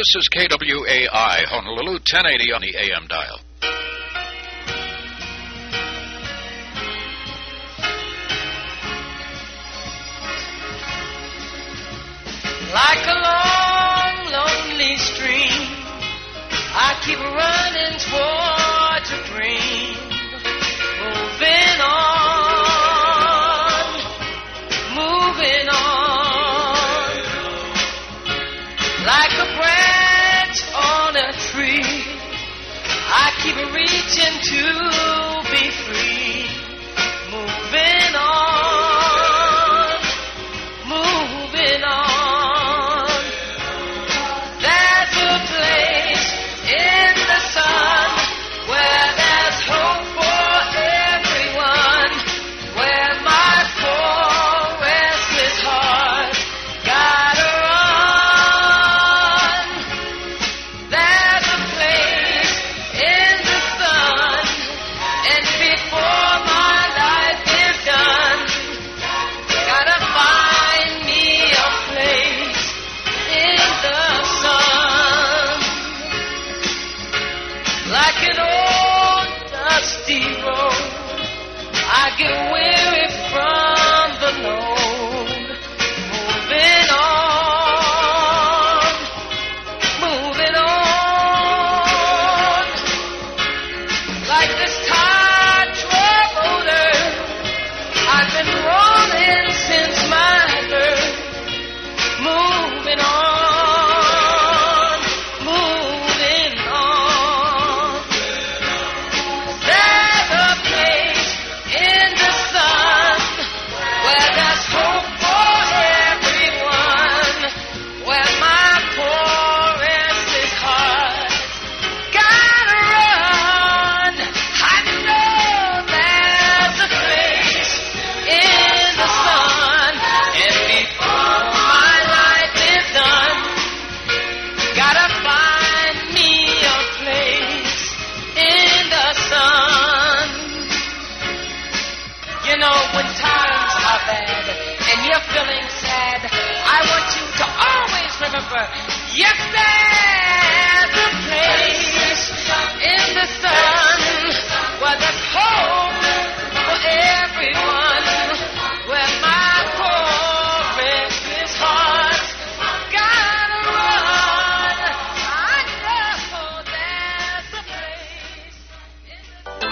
This is KWAI, Honolulu, 1080 on the AM dial. Like a long, lonely stream, I keep running towards a dream, moving on, moving on. Like a branch on a tree, I keep reaching to be free, moving on, moving on. Get weary from the load, moving on, moving on. Like this tide motor, I've been rolling since my birth, moving on, moving on. There's a place in the sun where there's hope for everyone, where my poorest heart gotta run. I know there's a place in the sun, and before my life is done, gotta find me a place in the sun. You know, when times are bad and you're feeling sad, I want you to always remember, yes, there's a place in the sun where there's hope for everyone, where my poorest heart gotta run. I know there's a place in the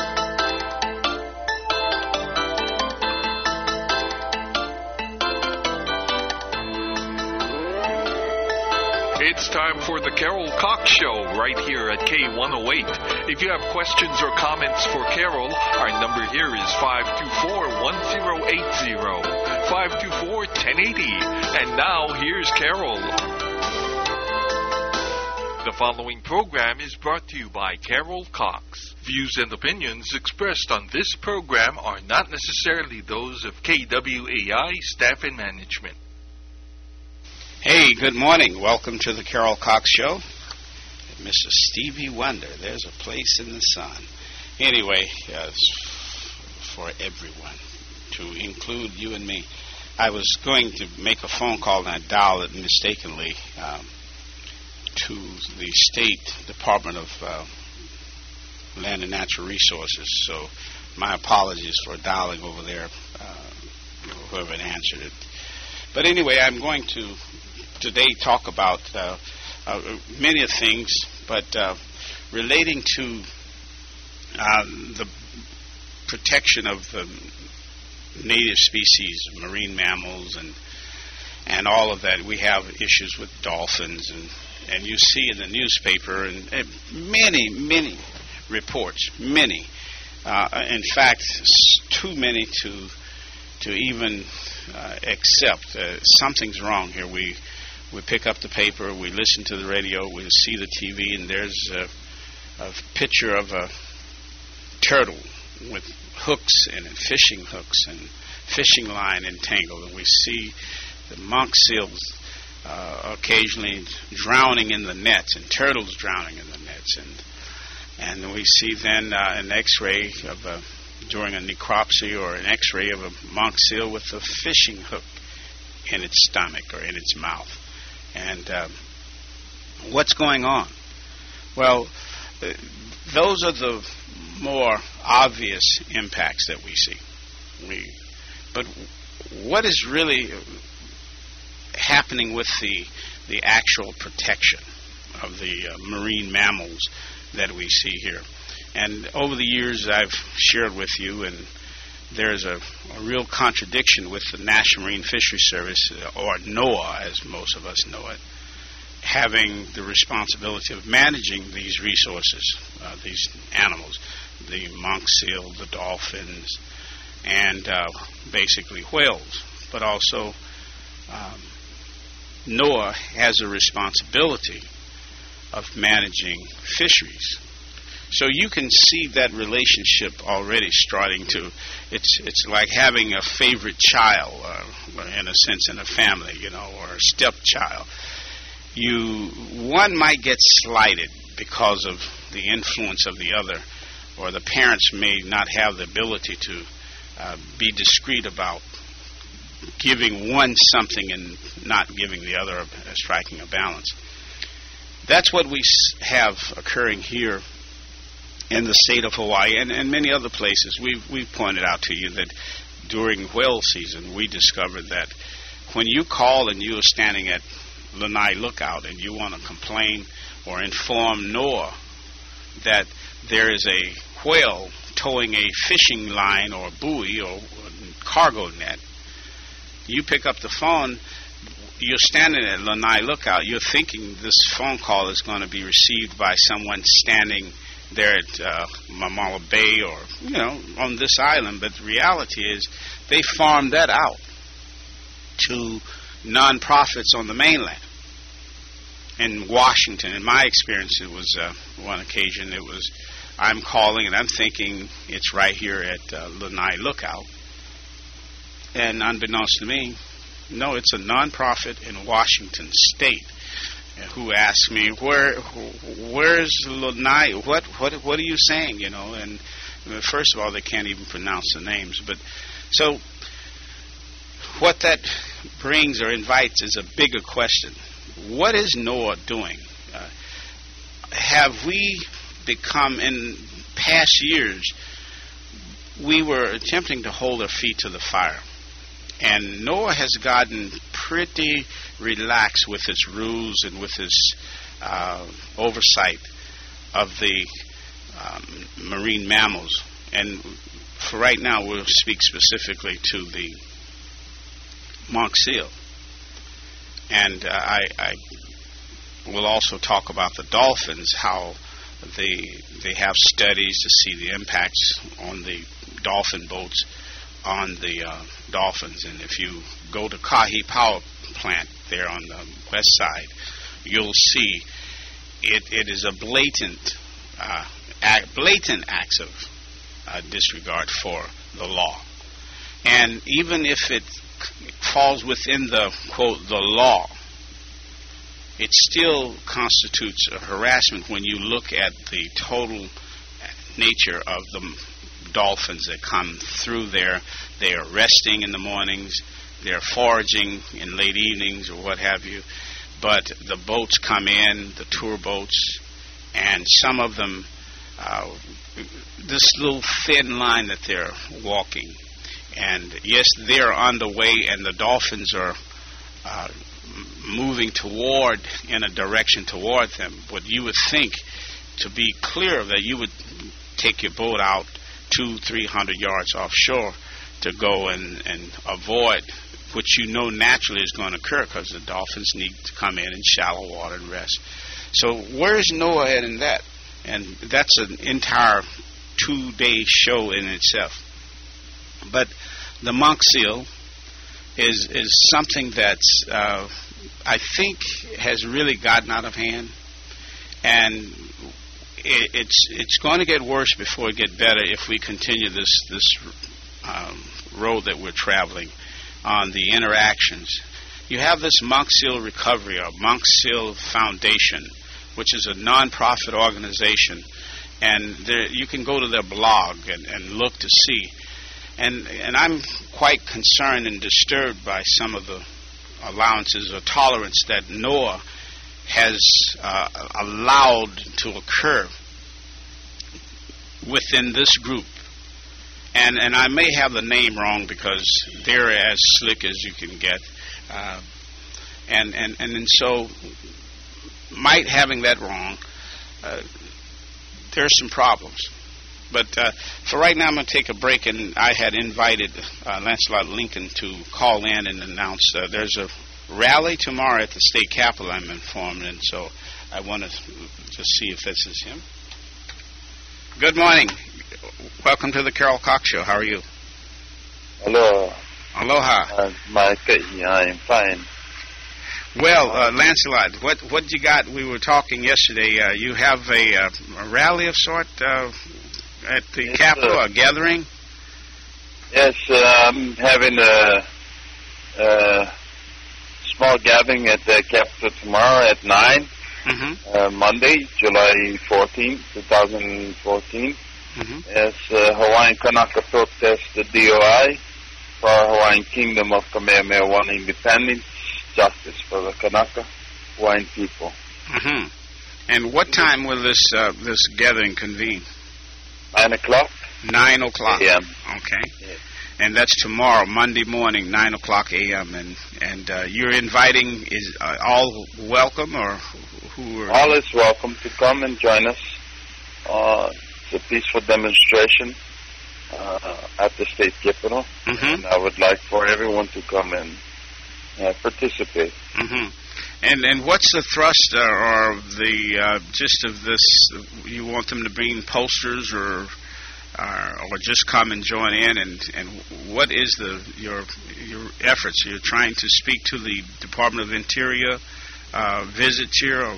It's time for the Carol Cox Show right here at K108. If you have questions or comments for Carol, our number here is 524-1080, 524-1080. And now, here's Carol. The following program is brought to you by Carol Cox. Views and opinions expressed on this program are not necessarily those of KWAI staff and management. Hey, good morning. Welcome to the Carol Cox Show. Mr. Stevie Wonder, there's a place in the sun. Anyway, for everyone, to include you and me. I was going to make a phone call and I dialed it mistakenly to the State Department of Land and Natural Resources. So my apologies for dialing over there, whoever answered it. But anyway, I'm going to today talk about many of things, but relating to the protection of native species, marine mammals, and all of that. We have issues with dolphins, and you see in the newspaper and many reports, many. In fact, too many to even accept. Something's wrong here. We pick up the paper, we listen to the radio, we see the TV, and there's a picture of a turtle with hooks and fishing hooks and fishing line entangled, and we see the monk seals occasionally drowning in the nets, and turtles drowning in the nets, and we see then an X-ray of during a necropsy or an X-ray of a monk seal with a fishing hook in its stomach or in its mouth. And What's going on? Well, those are the more obvious impacts that we see. But what is really happening with the actual protection of the marine mammals that we see here? And over the years I've shared with you, and there's a real contradiction with the National Marine Fisheries Service, or NOAA as most of us know it, having the responsibility of managing these resources, these animals, the monk seal, the dolphins, and basically whales. But also NOAA has a responsibility of managing fisheries. So you can see that relationship already starting to, it's like having a favorite child, in a sense, in a family, or a stepchild. One might get slighted because of the influence of the other, or the parents may not have the ability to be discreet about giving one something and not giving the other, striking a balance. That's what we have occurring here in the state of Hawaii and many other places. We've pointed out to you that during whale season, we discovered that when you call and you are standing at Lanai Lookout and you want to complain or inform NOAA that there is a whale towing a fishing line or buoy or cargo net, you pick up the phone, you're standing at Lanai Lookout, you're thinking this phone call is going to be received by someone standing there at Mamala Bay or, on this island, but the reality is they farmed that out to nonprofits on the mainland. In Washington, in my experience, it was one occasion, I'm calling and I'm thinking it's right here at Lanai Lookout. And unbeknownst to me, no, it's a nonprofit in Washington State who asked me, where's Lanai? What are you saying? And first of all, they can't even pronounce the names. But so what that brings or invites is a bigger question. What is NOAA doing? Have we become, in past years, we were attempting to hold our feet to the fire. And NOAA has gotten pretty relaxed with its rules and with its oversight of the marine mammals. And for right now, we'll speak specifically to the monk seal. And I will also talk about the dolphins, how they have studies to see the impacts on the dolphin boats on the dolphins. And if you go to Kahi Power Plant there on the west side, you'll see it is a blatant acts of disregard for the law. And even if it falls within the, quote, the law, it still constitutes a harassment when you look at the total nature of the dolphins that come through there. They are resting in the mornings, they're foraging in late evenings or what have you, but the boats come in, the tour boats, and some of them, this little thin line that they're walking. And yes, they're on the way, and the dolphins are moving in a direction toward them. But you would think, to be clear of that, you would take your boat out 200-300 yards offshore to go and avoid what naturally is going to occur, because the dolphins need to come in shallow water and rest. So where's NOAA in that? And that's an entire 2-day show in itself. But the monk seal is something that's I think has really gotten out of hand, and it's going to get worse before it get better if we continue this road that we're traveling on the interactions. You have this Monk Seal Recovery, or Monk Seal Foundation, which is a non-profit organization, and you can go to their blog and look to see. And I'm quite concerned and disturbed by some of the allowances or tolerance that NOAA has allowed to occur within this group. And I may have the name wrong because they're as slick as you can get. And so, might having that wrong, there's some problems. But for right now, I'm going to take a break, and I had invited Lancelot Lincoln to call in and announce there's a rally tomorrow at the state capitol, I'm informed, and so I want to just see if this is him. Good morning. Welcome to the Carol Cox Show. How are you? Hello. Aloha. Mike, I'm fine. Well, Lancelot, what you got? We were talking yesterday. You have a rally of sort at the Capitol, a gathering? Yes, I'm having a small gathering at the Capitol tomorrow at 9, Monday, July 14, 2014. As Hawaiian Kanaka protest the DOI for Hawaiian Kingdom of Kamehameha One independence, justice for the Kanaka Hawaiian people. And what time will this gathering convene? 9 o'clock. 9 o'clock a.m. Okay. Yes. And that's tomorrow, Monday morning, 9 o'clock a.m. And you're inviting, is all welcome, or who are... All is welcome to come and join us. It's a peaceful demonstration at the state capitol. And I would like for everyone to come and participate. And what's the thrust or the gist of this? You want them to bring posters or just come and join in? And what is your efforts? You're trying to speak to the Department of Interior visits here? Or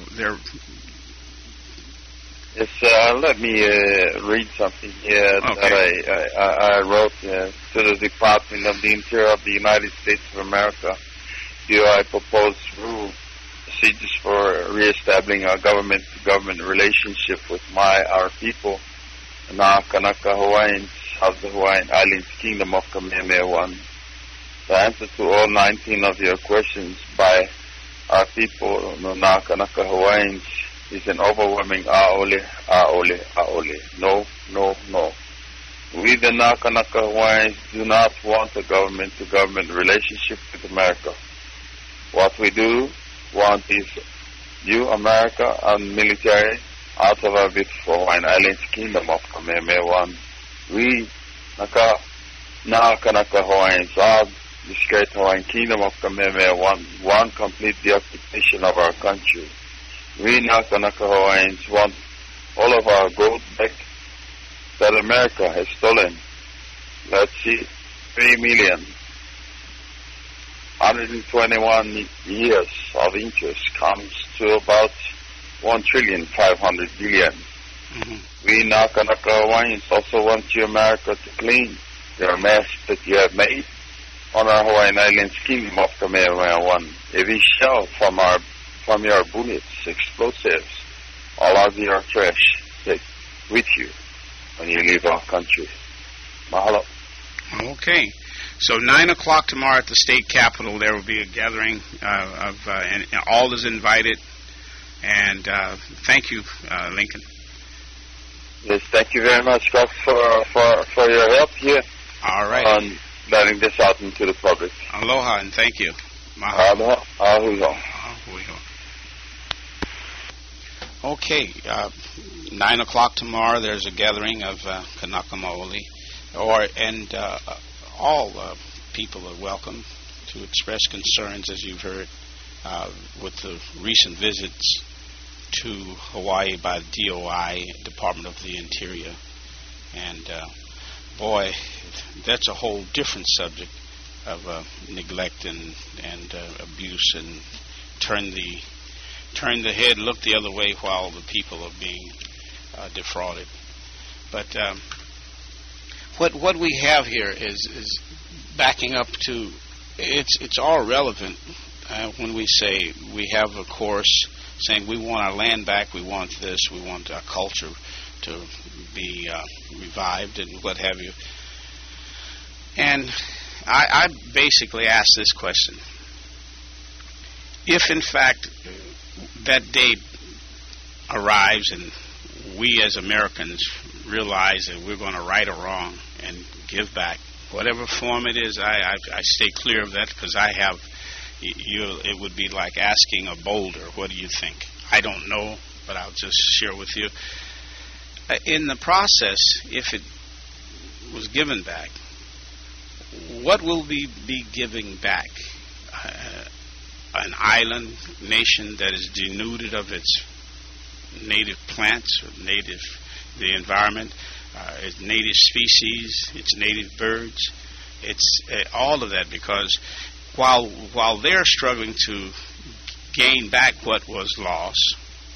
yes, let me read something here that I wrote to the Department of the Interior of the United States of America. I proposed rule procedures for reestablishing a government-to-government relationship with our people, Na Kanaka Hawaiians of the Hawaiian Islands Kingdom of Kamehameha One. The answer to all 19 of your questions by our people, Na Kanaka Hawaiians, is an overwhelming aole, aole, aole. No, no, no. We, the Na Kanaka Hawaiians, do not want a government-to-government relationship with America. What we do want is you, America, and military out of our beautiful Hawaiian Islands Kingdom of Kamehameha One. We, Na Kanaka Hawaiians, of this great Hawaiian Kingdom of Kamehameha One, want complete the occupation of our country. We, Na Kanaka Hawaiians, want all of our gold back that America has stolen. Let's see, 3,121 years of interest comes to about 1,500,000,000,000. We, Na Kanaka Hawaiians, also want you, America, to clean your mess that you have made on our Hawaiian Islands Kingdom of Kamehameha One. Every shell from your bullets, explosives, all of your trash, take with you when you leave our country. Mahalo. Okay. So 9 o'clock tomorrow at the state capitol, there will be a gathering and all is invited. And thank you, Lincoln. Yes, thank you very much, Scott, for your help here. All right. On letting this out into the public. Aloha and thank you. Mahalo. Ahuho. Okay, 9 o'clock tomorrow. There's a gathering of Kanaka Maoli, and all people are welcome to express concerns, as you've heard, with the recent visits to Hawaii by the DOI, Department of the Interior, and boy, that's a whole different subject of neglect and abuse, and turn the head, look the other way while the people are being defrauded. But what we have here is backing up to it's all relevant when we say we have a course saying we want our land back, we want this, we want our culture to be revived and what have you. And I basically ask this question: if in fact that day arrives and we as Americans realize that we're going to right or wrong and give back. Whatever form it is, I stay clear of that because I have, it would be like asking a boulder, what do you think? I don't know, but I'll just share with you. In the process, if it was given back, what will we be giving back? An island nation that is denuded of its native plants, or the environment, its native species, its native birds, it's all of that, because while they're struggling to gain back what was lost,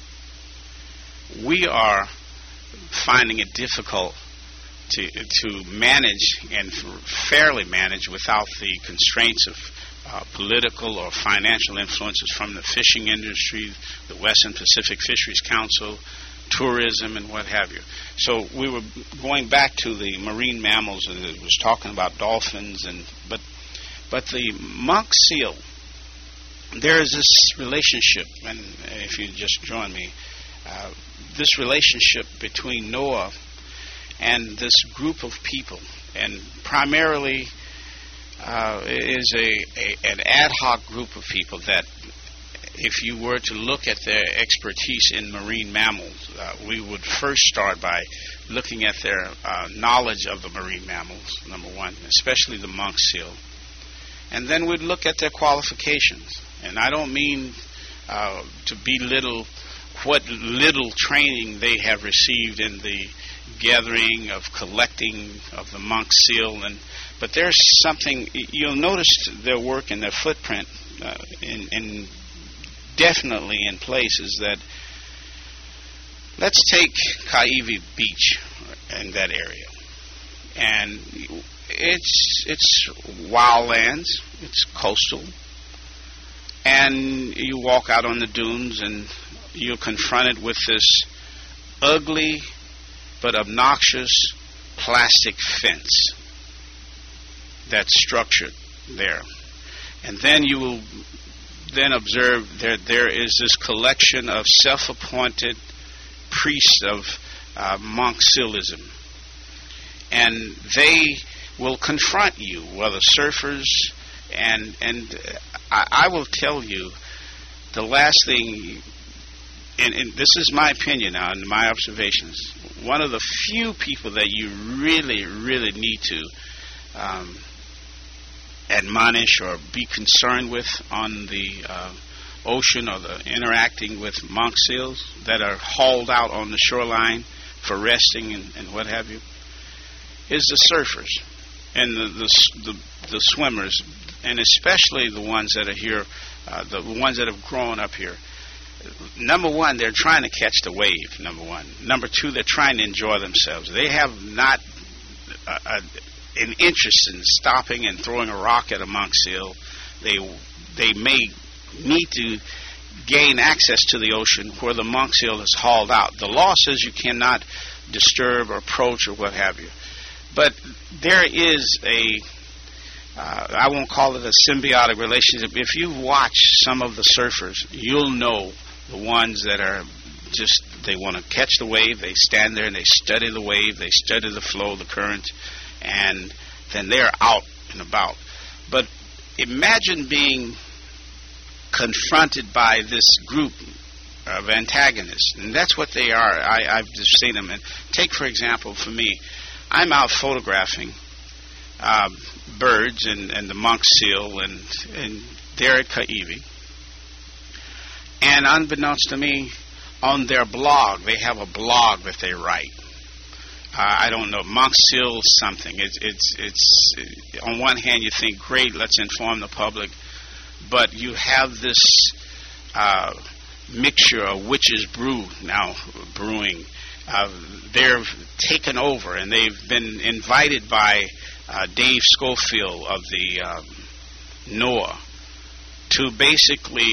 we are finding it difficult to manage and fairly manage without the constraints of political or financial influences from the fishing industry, the Western Pacific Fisheries Council, tourism, and what have you. So we were going back to the marine mammals, and it was talking about dolphins, but the monk seal, there is this relationship, and if you just join me, this relationship between Noah and this group of people, and primarily is an ad hoc group of people that, if you were to look at their expertise in marine mammals, we would first start by looking at their knowledge of the marine mammals, number one, especially the monk seal. And then we'd look at their qualifications. And I don't mean to belittle what little training they have received in the gathering of collecting of the monk seal, but there's something, you'll notice their work and their footprint in definitely in places that, let's take Kaiwi Beach in that area, and it's wildlands, it's coastal, and you walk out on the dunes and you're confronted with this ugly but obnoxious plastic fence that's structured there. And then you will then observe there is this collection of self-appointed priests of monk sealism. And they will confront you, whether surfers, and I will tell you, the last thing, and this is my opinion now and my observations, one of the few people that you really, really need to admonish or be concerned with on the ocean or the interacting with monk seals that are hauled out on the shoreline for resting and what have you, is the surfers and the swimmers, and especially the ones that are here, the ones that have grown up here. Number one, they're trying to catch the wave, number one. Number two, they're trying to enjoy themselves. They have not an interest in stopping and throwing a rock at a monk seal. They may need to gain access to the ocean where the monk seal is hauled out. The law says you cannot disturb or approach or what have you. But there is I won't call it a symbiotic relationship. If you watch some of the surfers, you'll know the ones that are just, they want to catch the wave, they stand there and they study the wave, they study the flow, the current, and then they're out and about. But imagine being confronted by this group of antagonists, and that's what they are. I've just seen them. And take, for example, for me, I'm out photographing birds and the monk seal, and they're at Kaiwi. And unbeknownst to me, on their blog, they have a blog that they write. I don't know, monk seal something. It's on one hand you think, great, let's inform the public, but you have this mixture of witches brew now brewing. They're taken over, and they've been invited by Dave Schofield of the NOAA to basically,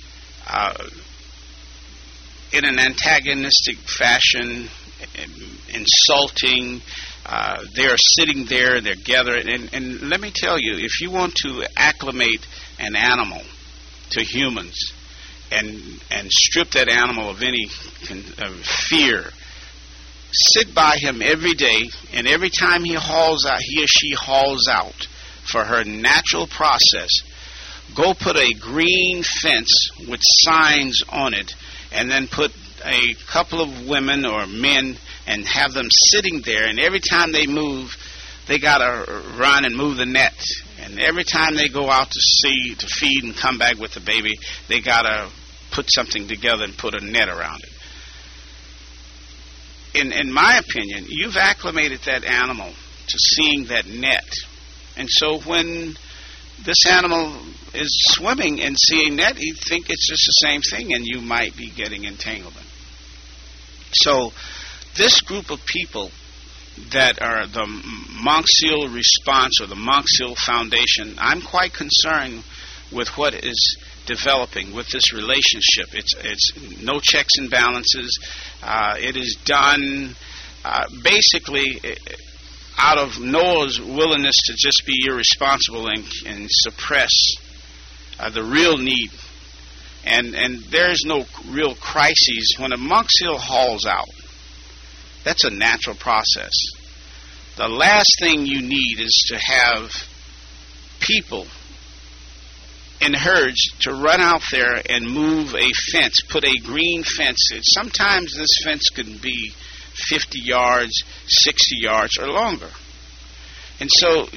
in an antagonistic fashion, insulting. They're sitting there, they're gathered, and let me tell you, if you want to acclimate an animal to humans, and strip that animal of any fear. Sit by him every day, and every time he or she hauls out for her natural process, go put a green fence with signs on it, and then put a couple of women or men and have them sitting there, and every time they move, they got to run and move the net. And every time they go out to feed and come back with the baby, they got to put something together and put a net around it. In my opinion, you've acclimated that animal to seeing that net. And so when this animal is swimming and seeing net, you think it's just the same thing, and you might be getting entanglement. So this group of people that are the Monk Seal Response or the Monk Seal Foundation, I'm quite concerned with what is developing with this relationship. It's no checks and balances. It is done basically out of Noah's willingness to just be irresponsible and suppress the real need. And there's no real crises. When a monk seal hauls out, that's a natural process. The last thing you need is to have people in herds to run out there and move a fence, put a green fence. Sometimes this fence can be 50 yards, 60 yards, or longer. And so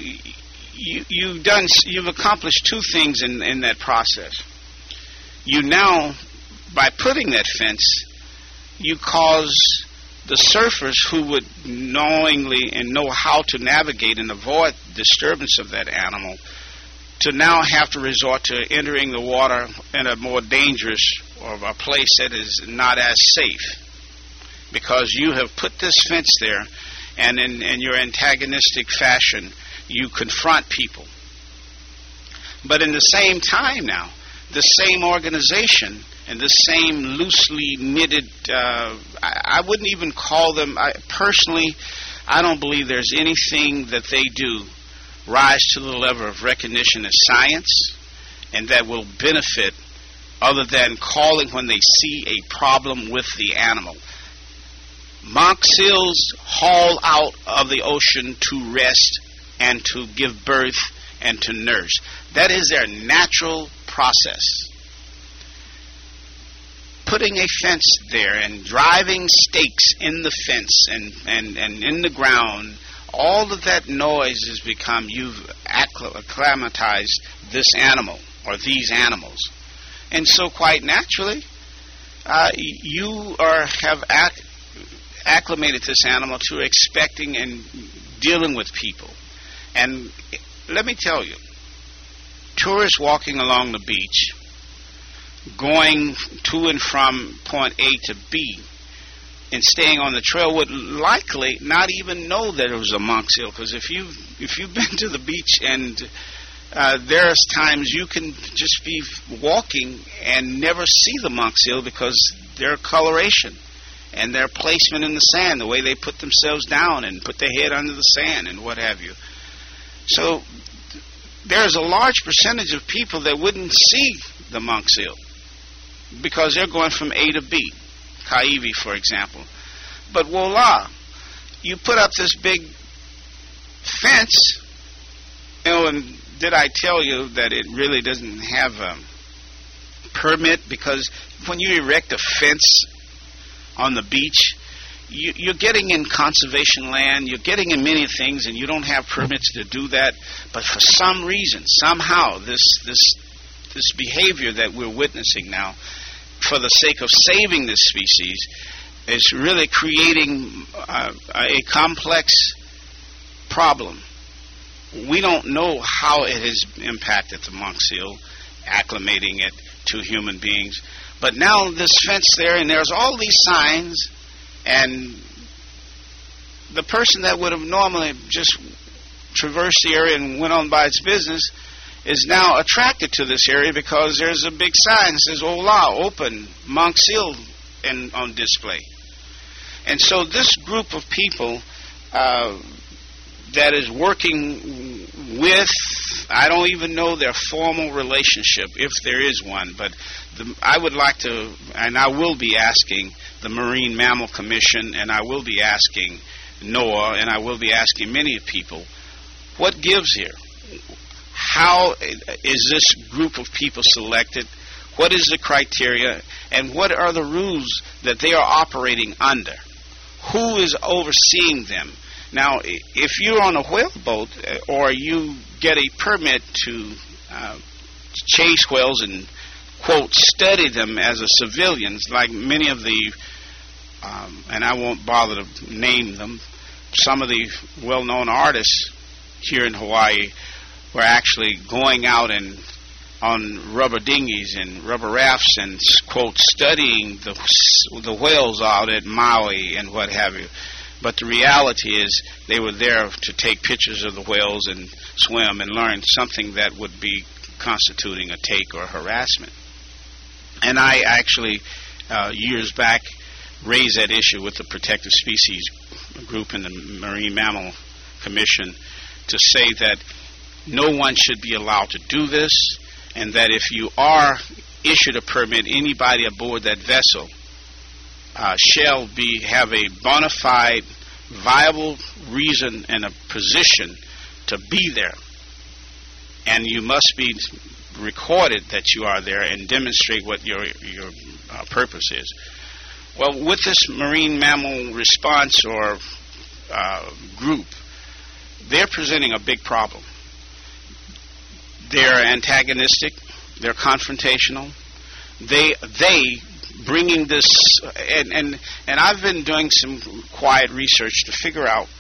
you've accomplished two things in that process. You now, by putting that fence, you cause the surfers who would knowingly and know how to navigate and avoid disturbance of that animal to now have to resort to entering the water in a more dangerous or a place that is not as safe, because you have put this fence there, and in your antagonistic fashion you confront people. But in the same time now, the same organization and the same loosely knitted, I wouldn't even call them, personally, I don't believe there's anything that they do rise to the level of recognition as science and that will benefit other than calling when they see a problem with the animal. Monk seals haul out of the ocean to rest and to give birth and to nurse. That is their natural process. Putting a fence there and driving stakes in the fence and in the ground, all of that noise has become, you've acclimatized this animal or these animals. And so quite naturally, you have acclimated this animal to expecting and dealing with people. And let me tell you, tourists walking along the beach, going to and from point A to B, and staying on the trail would likely not even know that it was a monk seal, because if you've been to the beach and there's times you can just be walking and never see the monk seal because their coloration and their placement in the sand, the way they put themselves down and put their head under the sand and what have you. So there's a large percentage of people that wouldn't see the monk seal because they're going from A to B. Kaiwi, for example. But voila, you put up this big fence, and did I tell you that it really doesn't have a permit? Because when you erect a fence on the beach, you're getting in conservation land, you're getting in many things, and you don't have permits to do that. But for some reason, somehow, this behavior that we're witnessing now, for the sake of saving this species, is really creating a complex problem. We don't know how it has impacted the monk seal, acclimating it to human beings. But now this fence there, and there's all these signs, and the person that would have normally just traversed the area and went on by its business is now attracted to this area because there's a big sign that says, "Hola, open, monk seal," on display. And so this group of people that is working with I don't even know their formal relationship, if there is one, but I would like to, and I will be asking the Marine Mammal Commission, and I will be asking NOAA, and I will be asking many people, what gives here? How is this group of people selected? What is the criteria? And what are the rules that they are operating under? Who is overseeing them? Now, if you're on a whale boat or you get a permit to chase whales and, quote, study them as a civilians, like many of the, and I won't bother to name them, some of the well-known artists here in Hawaii were actually going out and on rubber dinghies and rubber rafts and, quote, studying the whales out at Maui and what have you. But the reality is they were there to take pictures of the whales and swim and learn something that would be constituting a take or harassment. And I actually, years back, raised that issue with the Protected Species Group and the Marine Mammal Commission to say that no one should be allowed to do this, and that if you are issued a permit, anybody aboard that vessel shall have a bona fide, viable reason and a position to be there. And you must be recorded that you are there and demonstrate what your purpose is. Well, with this Marine Mammal Response or group, they're presenting a big problem. They're antagonistic. They're confrontational. They bringing this, and I've been doing some quiet research to figure out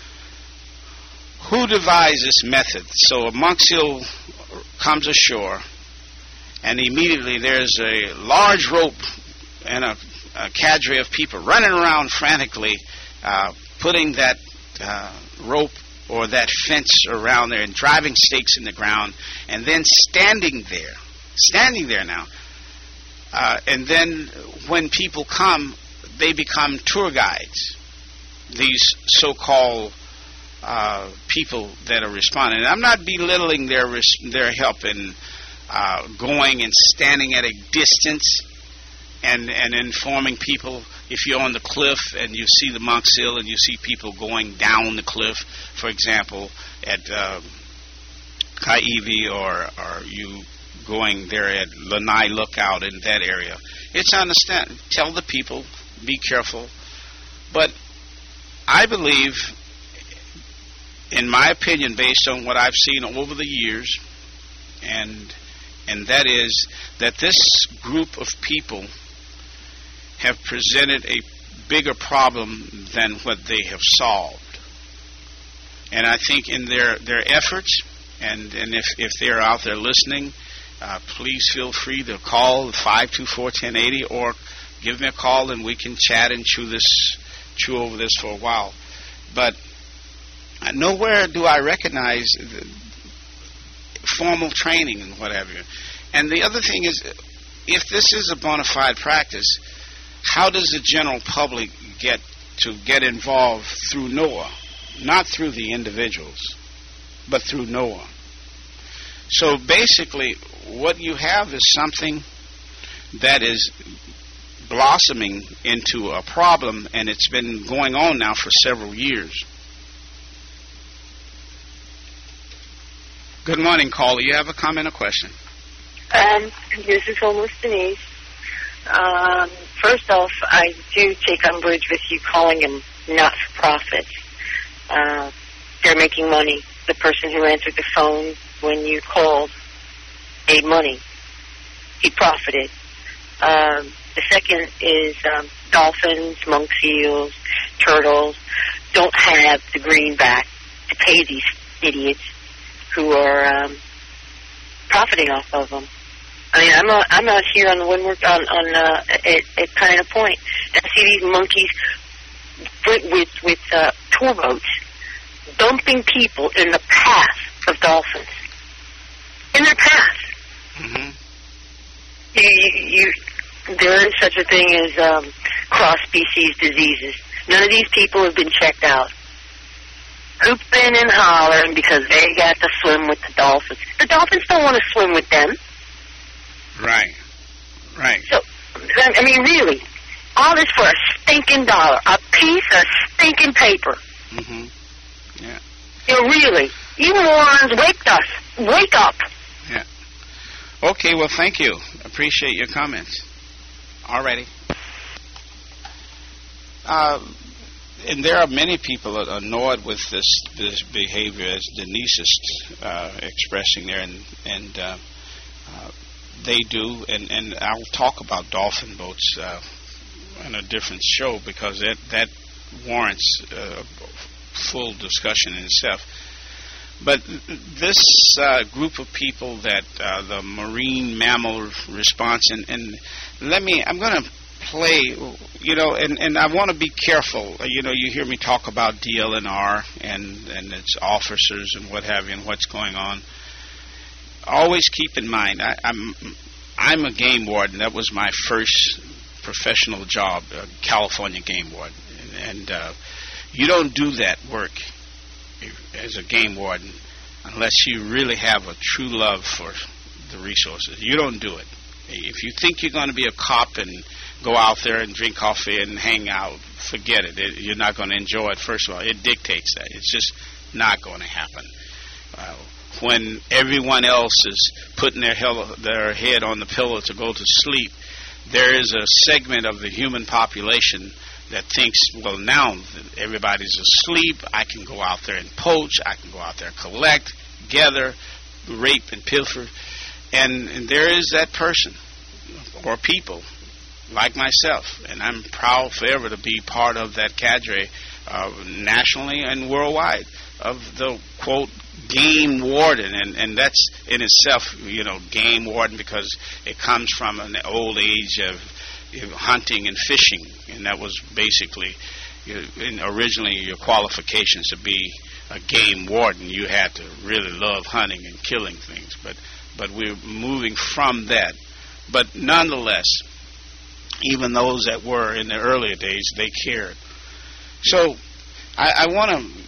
who devised this method. So a monk seal comes ashore, and immediately there's a large rope and a cadre of people running around frantically, putting that rope or that fence around there and driving stakes in the ground, and then standing there now. And then when people come, they become tour guides, these so-called people that are responding. And I'm not belittling their help in going and standing at a distance and informing people. If you're on the cliff and you see the monk seal and you see people going down the cliff, for example, at Kaiwi or you going there at Lanai Lookout in that area, it's understand. Tell the people, be careful. But I believe, in my opinion, based on what I've seen over the years, and that is that this group of people have presented a bigger problem than what they have solved. And I think in their efforts, and if they're out there listening, please feel free to call 524-1080 or give me a call and we can chat and chew over this for a while. But nowhere do I recognize formal training and whatever. And the other thing is, if this is a bona fide practice, how does the general public get involved through NOAA? Not through the individuals, but through NOAA. So basically, what you have is something that is blossoming into a problem, and it's been going on now for several years. Good morning, caller. You have a comment or question? This is almost Denise. First off, I do take umbrage with you calling them not-for-profits. They're making money. The person who answered the phone when you called made money. He profited. The second is dolphins, monk seals, turtles don't have the greenback to pay these idiots who are profiting off of them. I mean, I'm out here on the windward at Pioneer Point, and I see these monkeys with tour boats dumping people in the path of dolphins. In their path. Mm-hmm. There is such a thing as cross-species diseases. None of these people have been checked out. hooping and hollering because they got to swim with the dolphins. The dolphins don't want to swim with them. Right. So, I mean, really, all this for a stinking dollar, a piece of stinking paper. Mm-hmm. Yeah. Really, you morons, wake up. Yeah. Okay, well, thank you. Appreciate your comments. Alrighty. And there are many people that are annoyed with this behavior, as Denise is expressing there, and they do. And I'll talk about dolphin boats in a different show because that warrants full discussion in itself. But this group of people that the marine mammal response, and I'm going to play, and I want to be careful. You hear me talk about DLNR and its officers and what have you and what's going on. Always keep in mind, I'm a game warden. That was my first professional job, California game warden. And you don't do that work as a game warden unless you really have a true love for the resources. You don't do it. If you think you're going to be a cop and go out there and drink coffee and hang out, forget it. You're not going to enjoy it. First of all, it dictates that. It's just not going to happen. When everyone else is putting their head on the pillow to go to sleep, there is a segment of the human population that thinks, well, now everybody's asleep, I can go out there and poach, I can go out there and collect, gather, rape, and pilfer. And there is that person or people like myself, and I'm proud forever to be part of that cadre nationally and worldwide of the, quote, game warden. And that's in itself, game warden, because it comes from an old age of hunting and fishing, and that was basically originally your qualifications to be a game warden. You had to really love hunting and killing things, but we're moving from that. But nonetheless, even those that were in the earlier days, they cared. So I want to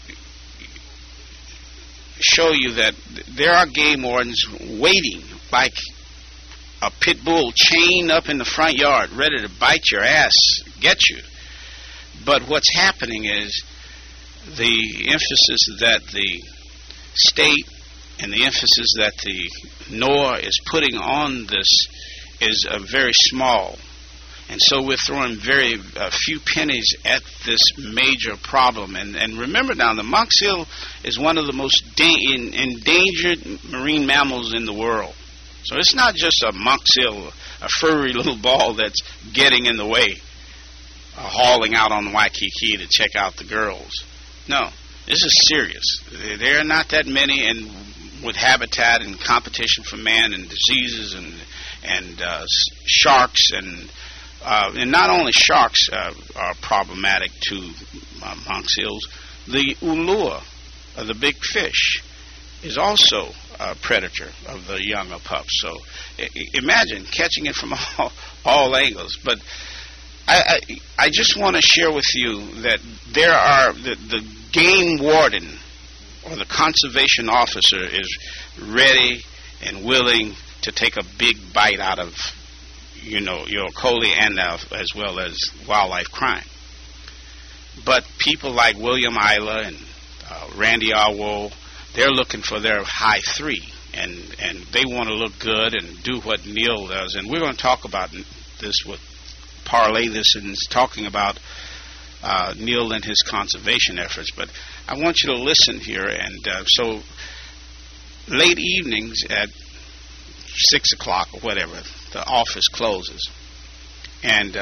show you that there are game wardens waiting, like a pit bull chained up in the front yard, ready to bite your ass, get you. But what's happening is the emphasis that the state and the emphasis that the NOAA is putting on this is very small. And so we're throwing very few pennies at this major problem. And remember now, the monk seal is one of the most endangered marine mammals in the world. So it's not just a monk seal, a furry little ball that's getting in the way, hauling out on Waikiki to check out the girls. No, this is serious. There are not that many, and with habitat and competition for man and diseases and sharks and not only sharks are problematic to monk seals. The ulua, the big fish, is also a predator of the younger pups. So imagine catching it from all angles. But I just want to share with you that there are the game warden or the conservation officer is ready and willing to take a big bite out of your Coley and as well as wildlife crime. But people like William Isla and Randy Arwo, they're looking for their high three, and they want to look good and do what Neil does. And we're going to talk about this, parlay this in talking about Neil and his conservation efforts. But I want you to listen here. And so late evenings at 6 o'clock or whatever, the office closes. And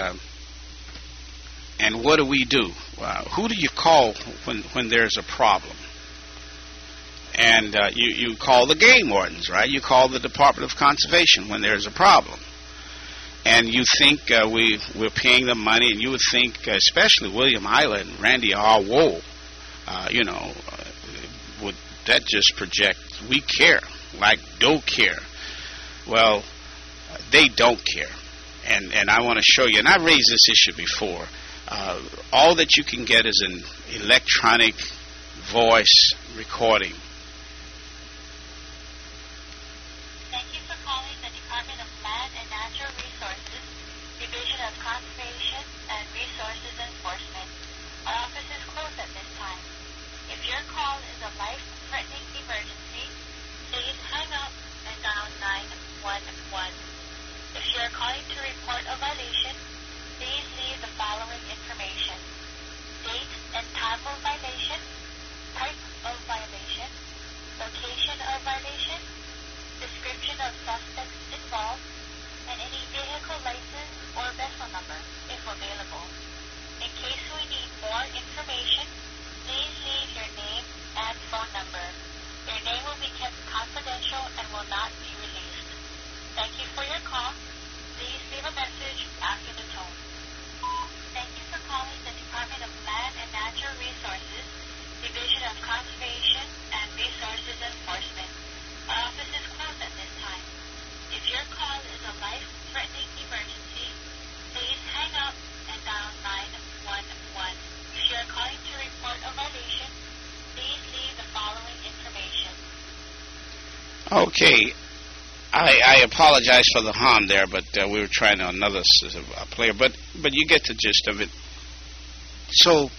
what do we do? Who do you call when there's a problem? And you call the game wardens, right? You call the Department of Conservation when there's a problem. And you think we're paying them money, and you would think, especially William Isla and Randy Arwo, would that just project we care, like don't care? Well, they don't care. And I want to show you, and I've raised this issue before, all that you can get is an electronic voice recording. Thank you for calling the Department of Land and Natural Resources, Division of Conservation and Resources Enforcement. Our office is closed at this time. If your call is a life-threatening emergency, please hang up and dial 911. If you are calling to report a violation, please leave the following information: date and time of violation, type of violation, location of violation, description of suspects involved, and any vehicle license or vessel number, if available. In case we need more information, please leave your name and phone number. Your name will be kept confidential and will not be released. Thank you for your call. Please leave a message after the tone. Thank you for calling the Department of Land and Natural Resources, Division of Conservation and Resources Enforcement. Our office is closed at this time. If your call is a life-threatening emergency, please hang up and dial 911. If you are calling to report a violation, please leave the following information. Okay. I apologize for the harm there, but we were trying another player. But you get the gist of it. So,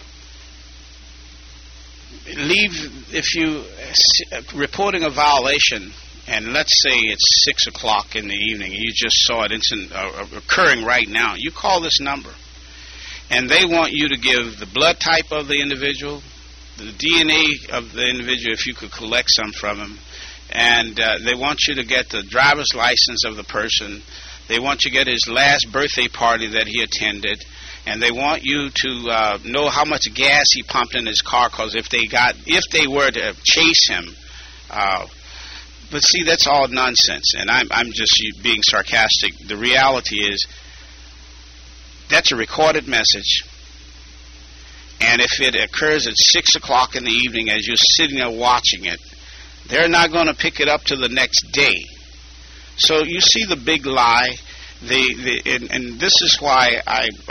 if you reporting a violation, and let's say it's 6 o'clock in the evening, and you just saw it occurring right now, you call this number, and they want you to give the blood type of the individual, the DNA of the individual, if you could collect some from him, and they want you to get the driver's license of the person. They want you to get his last birthday party that he attended, and they want you to know how much gas he pumped in his car, because if they were to chase him, but see, that's all nonsense, and I'm just being sarcastic. The reality is that's a recorded message, and if it occurs at 6 o'clock in the evening as you're sitting there watching it, they're not going to pick it up to the next day. So you see the big lie, and this is why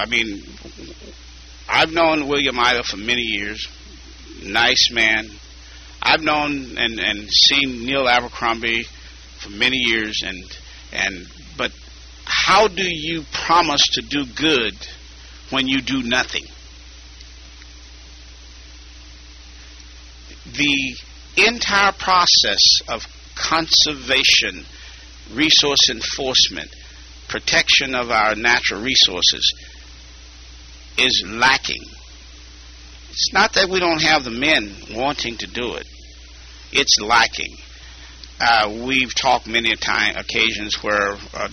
I've known William Idle for many years, nice man. I've known and seen Neil Abercrombie for many years, but how do you promise to do good when you do nothing? The entire process of conservation, resource enforcement, protection of our natural resources is lacking. It's not that we don't have the men wanting to do it. It's lacking. We've talked many occasions where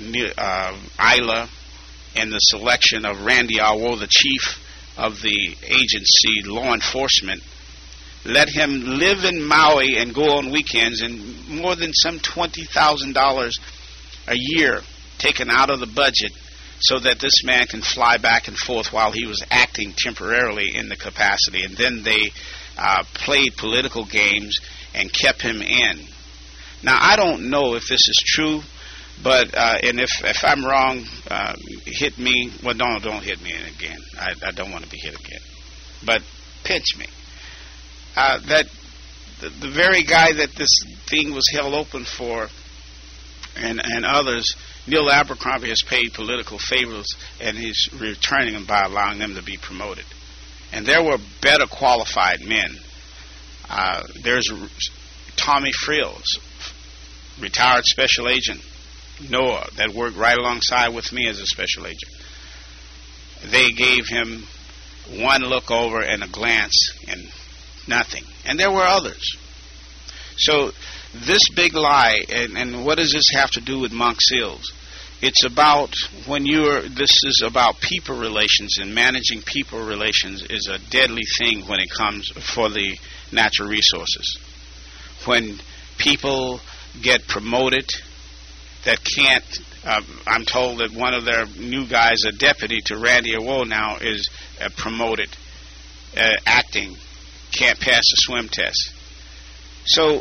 Isla and the selection of Randy Arwo, the chief of the agency, law enforcement, let him live in Maui and go on weekends, and more than some $20,000 a year taken out of the budget so that this man can fly back and forth while he was acting temporarily in the capacity. And then they played political games and kept him in. Now, I don't know if this is true, but and if I'm wrong, hit me. Well, don't hit me again. I don't want to be hit again. But pinch me. That the very guy that this thing was held open for, and others, Neil Abercrombie has paid political favors, and he's returning them by allowing them to be promoted. And there were better qualified men. There's Tommy Frills, retired special agent, Noah, that worked right alongside with me as a special agent. They gave him one look over and a glance and nothing. And there were others. So this big lie, and what does this have to do with Monk Seals? It's about this is about people relations, and managing people relations is a deadly thing when it comes for the natural resources. When people get promoted that can't, I'm told that one of their new guys, a deputy to Randy Arwo now, is promoted, acting, can't pass a swim test. So,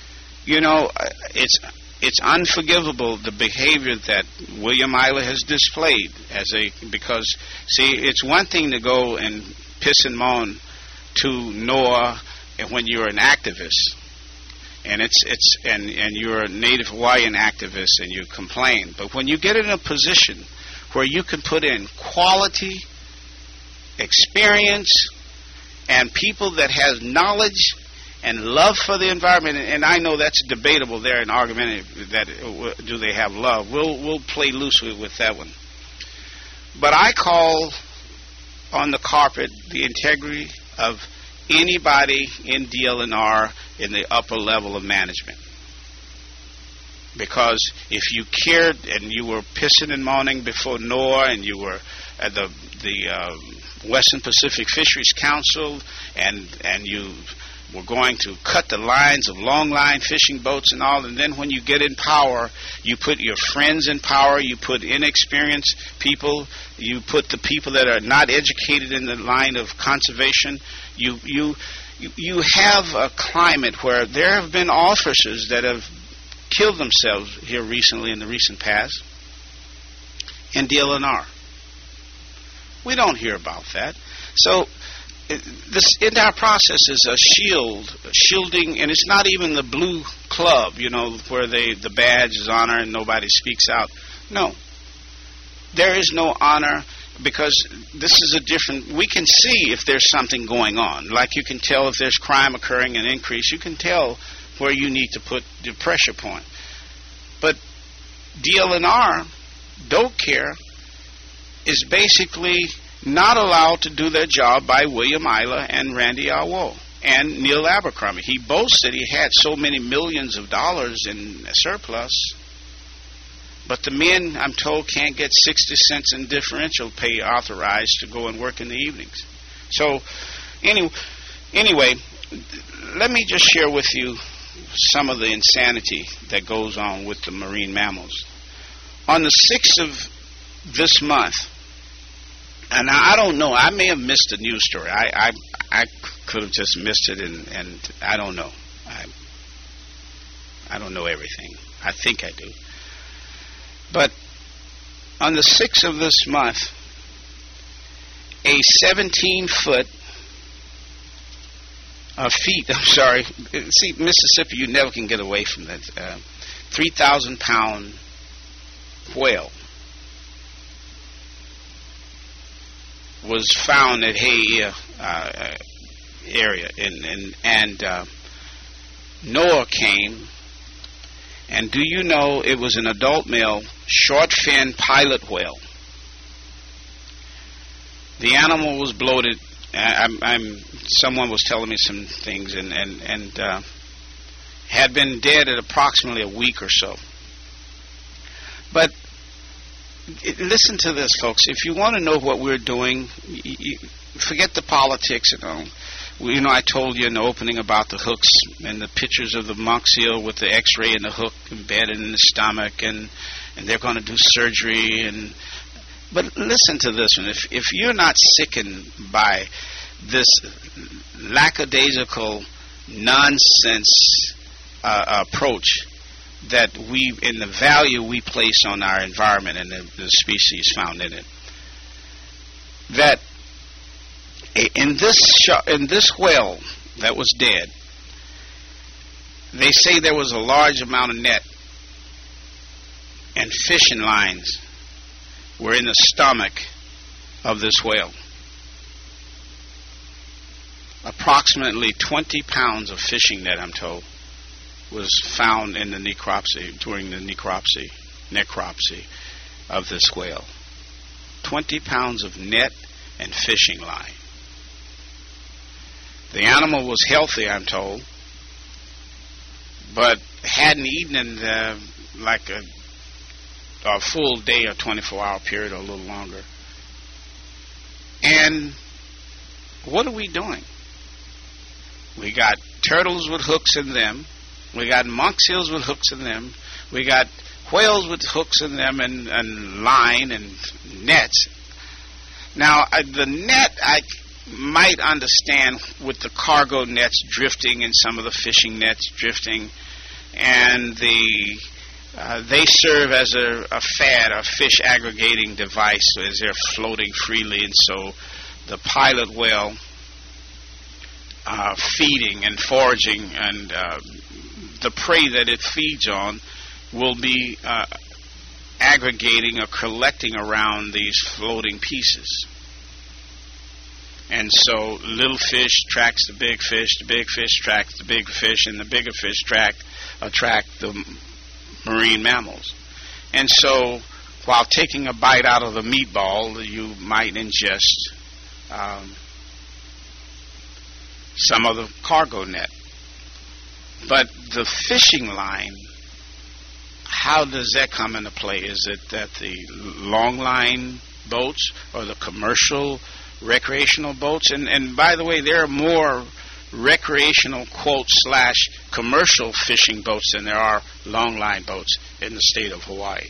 it's unforgivable, the behavior that William Isla has displayed because see, it's one thing to go and piss and moan to Noah when you're an activist, and and you're a Native Hawaiian activist and you complain. But when you get in a position where you can put in quality, experience, and people that has knowledge and love for the environment, and I know that's debatable there and argumentative, that do they have love? We'll play loose with that one. But I call on the carpet the integrity of anybody in DLNR in the upper level of management. Because if you cared and you were pissing and moaning before NOAA and you were at the Western Pacific Fisheries Council and you were going to cut the lines of long line fishing boats and all, and then when you get in power, you put your friends in power, you put inexperienced people, you put the people that are not educated in the line of conservation. You have a climate where there have been officers that have killed themselves here recently in the recent past in DLNR. We don't hear about that. So this entire process is a shielding, and it's not even the blue club, where the badge is honor and nobody speaks out. No. There is no honor, because this is a different, we can see if there's something going on. Like you can tell if there's crime occurring and increase, you can tell where you need to put the pressure point. But DLNR, don't care, is basically not allowed to do their job by William Isla and Randy Alwo and Neil Abercrombie. He boasted he had so many millions of dollars in surplus, but the men, I'm told, can't get 60 cents in differential pay authorized to go and work in the evenings. So, anyway, let me just share with you some of the insanity that goes on with the marine mammals. On the 6th of this month, and I don't know, I may have missed a news story. I could have just missed it, and I don't know. I don't know everything. I think I do. But on the 6th of this month, a 17-foot feet, I'm sorry. See, Mississippi, you never can get away from that. 3,000-pound whale was found at Hay area, and NOAA came, and do you know it was an adult male short fin pilot whale? The animal was bloated. Someone was telling me some things, and had been dead at approximately a week or so. But listen to this, folks. If you want to know what we're doing, forget the politics. I told you in the opening about the hooks and the pictures of the monk seal with the X-ray and the hook embedded in the stomach, and they're going to do surgery. But listen to this one. If you're not sickened by this lackadaisical nonsense approach that in the value we place on our environment and the species found in it, that in this whale that was dead, they say there was a large amount of net and fishing lines were in the stomach of this whale. Approximately 20 pounds of fishing net, I'm told, was found in the necropsy, during the necropsy of this whale. 20 pounds of net and fishing line. The animal was healthy, I'm told, but hadn't eaten in like a full day or 24-hour period or a little longer. And what are we doing? We got turtles with hooks in them. We got monk seals with hooks in them. We got whales with hooks in them and line and nets. Now, the net I might understand with the cargo nets drifting and some of the fishing nets drifting, and they serve as a FAD, a fish aggregating device, as they're floating freely, and so the pilot whale feeding and foraging, and the prey that it feeds on will be aggregating or collecting around these floating pieces. And so little fish tracks the big fish tracks the big fish, and the bigger fish attract the marine mammals. And so while taking a bite out of the meatball, you might ingest some of the cargo net. But the fishing line, how does that come into play? Is it that the long line boats or the commercial recreational boats? And by the way, there are more recreational / commercial fishing boats than there are long line boats in the state of Hawaii.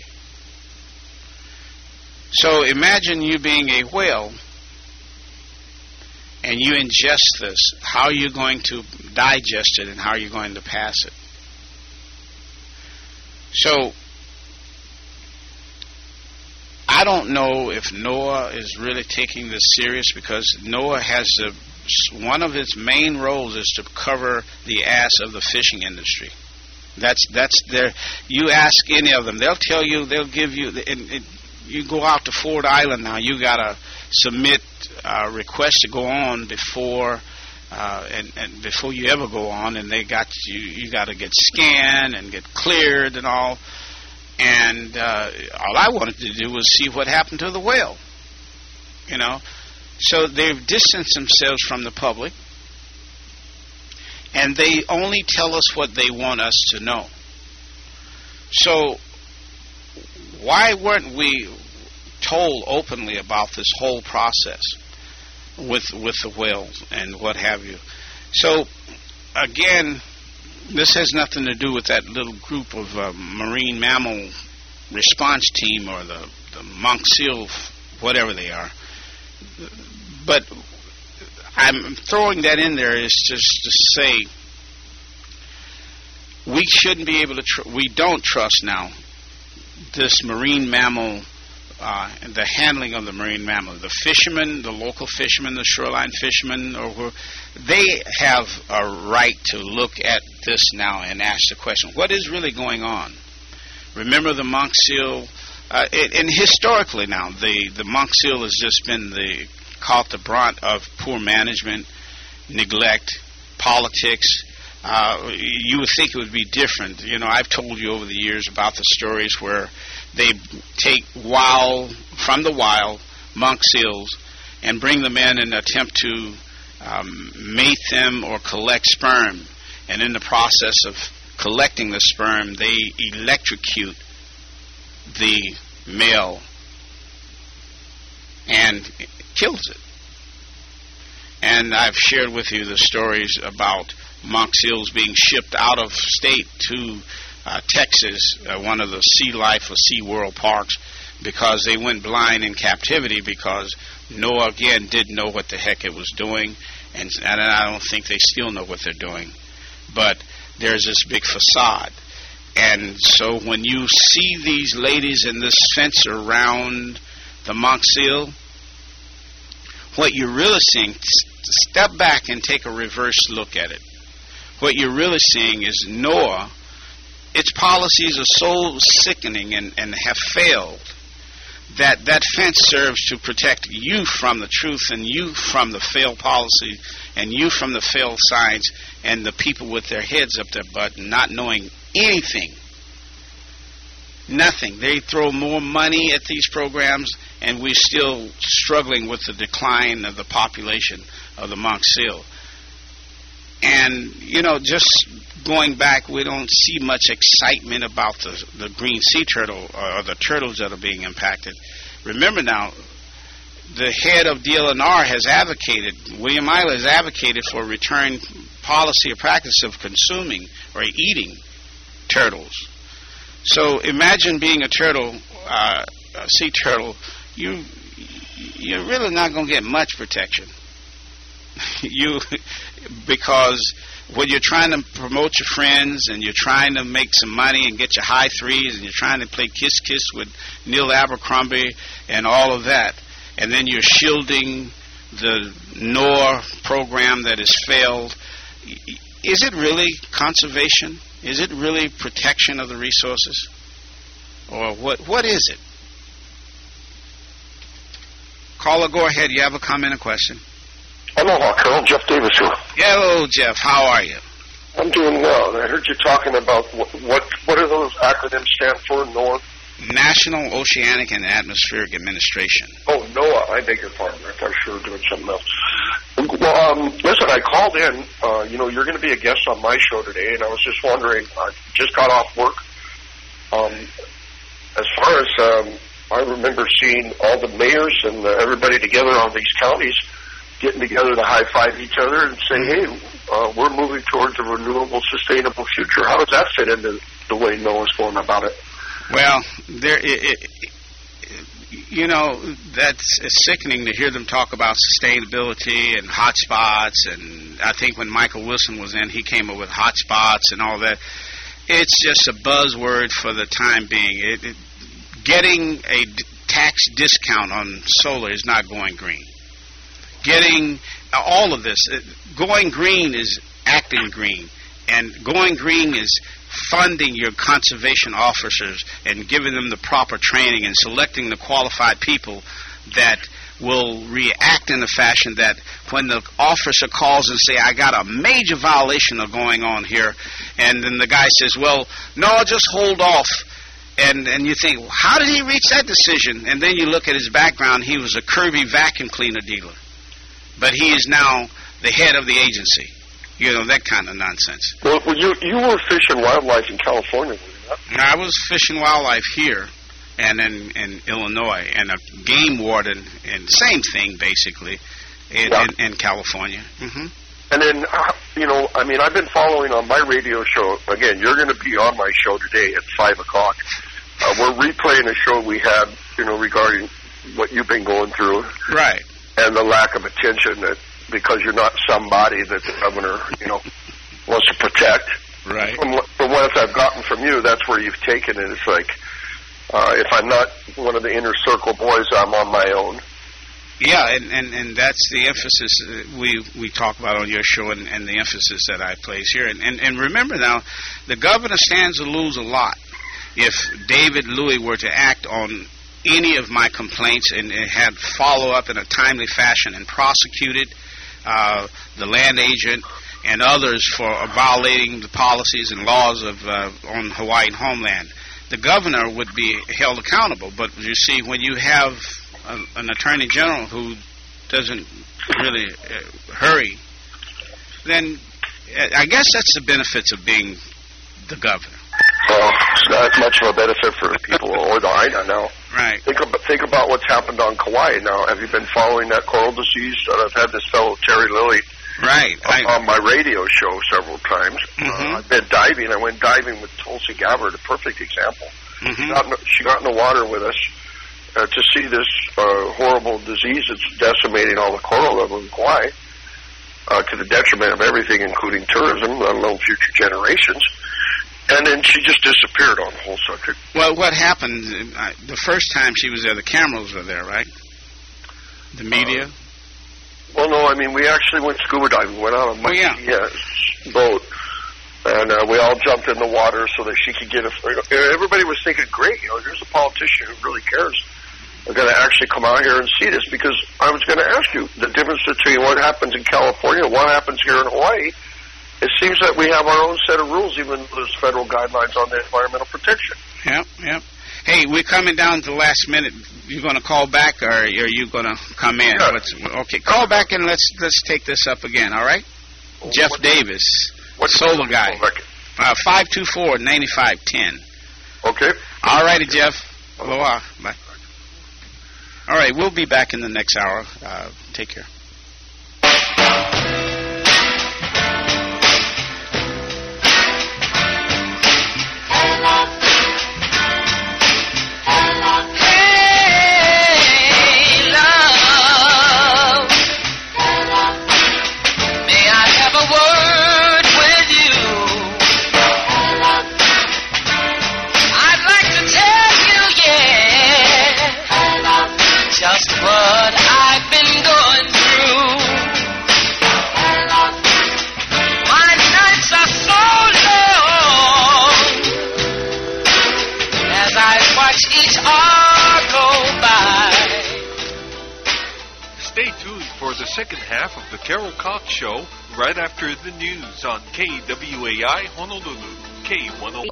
So imagine you being a whale and you ingest this. How are you going to digest it, and how are you going to pass it? So I don't know if NOAA is really taking this serious, because NOAA has one of its main roles is to cover the ass of the fishing industry. That's their. You ask any of them, they'll tell you, they'll give you. You go out to Ford Island now, you gotta submit a request to go on before, and before you ever go on, and they got you got to get scanned and get cleared and all. And all I wanted to do was see what happened to the whale, you know. So they've distanced themselves from the public, and they only tell us what they want us to know. So why weren't we told openly about this whole process with the whales and what have you? So again, this has nothing to do with that little group of marine mammal response team or the monk seal, whatever they are. But I'm throwing that in there is just to say we shouldn't be able to. We don't trust now this marine mammal, the handling of the marine mammal. The fishermen, the local fishermen, the shoreline fishermen, they have a right to look at this now and ask the question, what is really going on? Remember the monk seal, and historically now, the monk seal has just been caught the brunt of poor management, neglect, politics. You would think it would be different. You know, I've told you over the years about the stories where they take from the wild monk seals and bring them in and attempt to mate them or collect sperm. And in the process of collecting the sperm, they electrocute the male and kills it. And I've shared with you the stories about monk seals being shipped out of state to Texas, one of the Sea Life or Sea World parks, because they went blind in captivity, because NOAA again didn't know what the heck it was doing, and I don't think they still know what they're doing. But there's this big facade. And so when you see these ladies in this fence around the monk seal, what you're really seeing, step back and take a reverse look at it. What you're really seeing is NOAA, its policies are so sickening and have failed that fence serves to protect you from the truth and you from the failed policy and you from the failed science and the people with their heads up their butt not knowing anything. Nothing. They throw more money at these programs, and we're still struggling with the decline of the population of the monk seal. And, you know, just going back, we don't see much excitement about the green sea turtle or the turtles that are being impacted. Remember now, the head of DLNR has advocated, William Isler has advocated for a return policy or practice of consuming or eating turtles. So imagine being a turtle, a sea turtle, you're really not going to get much protection. Because when you're trying to promote your friends and you're trying to make some money and get your high threes and you're trying to play kiss with Neil Abercrombie and all of that, and then you're shielding the NOAA program that has failed. Is it really conservation? Is it really protection of the resources? Or what is it? Caller, go ahead. You have a comment or question? Aloha, Carol. Jeff Davis here. Hello, Jeff. How are you? I'm doing well. I heard you talking about what do those acronyms stand for, NOAA? National Oceanic and Atmospheric Administration. Oh, NOAA. I beg your pardon. I thought you were doing something else. Well, listen, I called in. You're going to be a guest on my show today, and I was just wondering, I just got off work. As far as I remember seeing all the mayors and everybody together on these counties getting together to high-five each other and say, hey, we're moving towards a renewable, sustainable future. How does that fit into the way NOAA's going about it? Well, that's sickening to hear them talk about sustainability and hotspots. And I think when Michael Wilson was in, he came up with hotspots and all that. It's just a buzzword for the time being. Getting a tax discount on solar is not going green. Getting all of this, going green is acting green, and going green is funding your conservation officers and giving them the proper training and selecting the qualified people that will react in a fashion that when the officer calls and say, I got a major violation going on here, and then the guy says, well, no, just hold off. And you think, well, how did he reach that decision? And then you look at his background. He was a Kirby vacuum cleaner dealer. But he is now the head of the agency. That kind of nonsense. Well, you were Fish and Wildlife in California, were you not? I was Fish and Wildlife here and in Illinois, and a game warden, and same thing, basically, in California. Mm-hmm. And then, I've been following on my radio show. Again, you're going to be on my show today at 5 o'clock. We're replaying a show we had, regarding what you've been going through. Right. And the lack of attention because you're not somebody that the governor, wants to protect. Right. From what I've gotten from you, that's where you've taken it. It's like, if I'm not one of the inner circle boys, I'm on my own. Yeah, and that's the emphasis we talk about on your show, and the emphasis that I place here. And remember now, the governor stands to lose a lot if David Louis were to act on any of my complaints and had follow-up in a timely fashion and prosecuted the land agent and others for violating the policies and laws of on Hawaiian homeland. The governor would be held accountable. But you see, when you have an attorney general who doesn't really hurry, then I guess that's the benefits of being the governor. Well, it's not much of a benefit for the people or the Haida now. Right. Think about what's happened on Kauai now. Have you been following that coral disease? I've had this fellow, Terry Lilly, on my radio show several times. Mm-hmm. I've been diving. I went diving with Tulsi Gabbard, a perfect example. Mm-hmm. She got in the water with us to see this horrible disease that's decimating all the coral level in Kauai to the detriment of everything, including tourism, let alone future generations. And then she just disappeared on the whole subject. Well, what happened, the first time she was there, the cameras were there, right? The media? Well, no, we actually went scuba diving. We went out on my boat. And we all jumped in the water so that she could get everybody was thinking, great, here's a politician who really cares. We're going to actually come out here and see this, because I was going to ask you the difference between what happens in California and what happens here in Hawaii. It seems that we have our own set of rules, even though there's federal guidelines on the environmental protection. Yep. Hey, we're coming down to the last minute. You going to call back, or are you going to come in? Yeah. Okay, call back and let's take this up again, all right? Jeff Davis, solar guy, 524-9510. Okay. All righty, Jeff. Aloha. Bye. All right, we'll be back in the next hour. Take care. Just what I've been going through. second half of the Carol Cox Show right after the news on KWAI Honolulu, K101.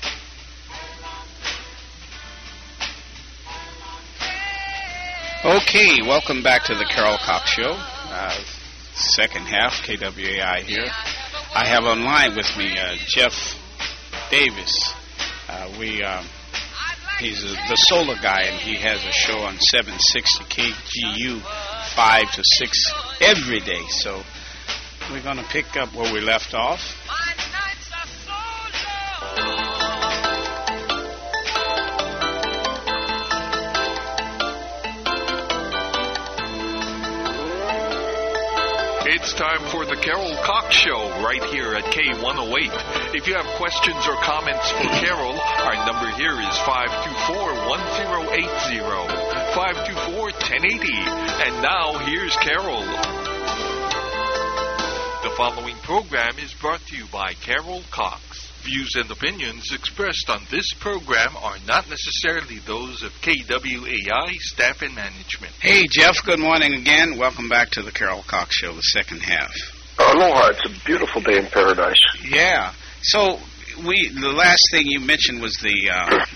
Okay, welcome back to the Carol Cox Show. Second half, KWAI here. I have online with me Jeff Davis. He's the solar guy, and he has a show on 760 KGU 5 to 6 every day. So we're going to pick up where we left off. It's time for the Carol Cox Show right here at K108. If you have questions or comments for Carol, our number here is 524-1080, 524-1080. And now here's Carol. The following program is brought to you by Carol Cox. Views and opinions expressed on this program are not necessarily those of KWAI staff and management. Hey, Jeff, good morning again. Welcome back to the Carol Cox Show, the second half. Aloha, it's a beautiful day in paradise. Yeah. So the last thing you mentioned was the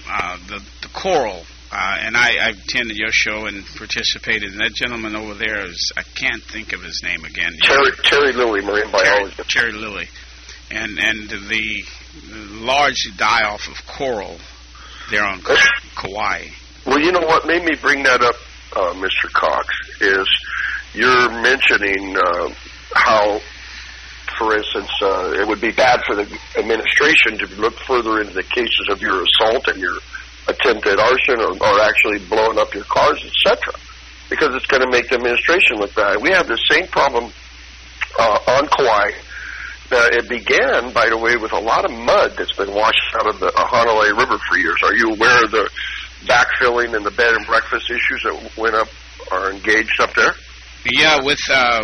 choral, and I attended your show and participated. And that gentleman over there I can't think of his name again. Terry Lilly, marine biologist. Terry Lilly, and the large die-off of coral there on Kauai. Well, you know what made me bring that up, Mr. Cox, is you're mentioning how, for instance, it would be bad for the administration to look further into the cases of your assault and your attempted arson or actually blowing up your cars, etc., because it's going to make the administration look bad. We have the same problem on Kauai. It began, by the way, with a lot of mud that's been washed out of the Hanalei River for years. Are you aware of the backfilling and the bed and breakfast issues that went up or engaged up there? Yeah, with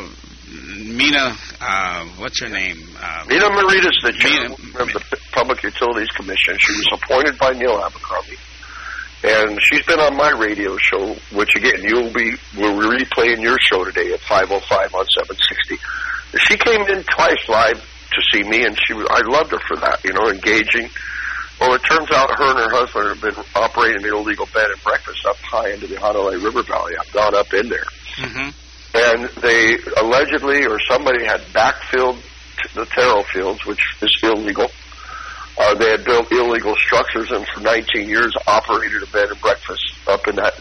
Mina, what's her name? Mina Maritas, the chairman of the Public Utilities Commission. She was appointed by Neil Abercrombie. And she's been on my radio show, which, again, we'll be replaying your show today at 5:05 on 760. She came in twice live to see me, and I loved her for that, engaging. Well, it turns out her and her husband have been operating an illegal bed and breakfast up high into the Hanalei River Valley. I've gone up in there. Mm-hmm. And they allegedly, or somebody had backfilled the taro fields, which is illegal. They had built illegal structures and for 19 years operated a bed and breakfast up in that.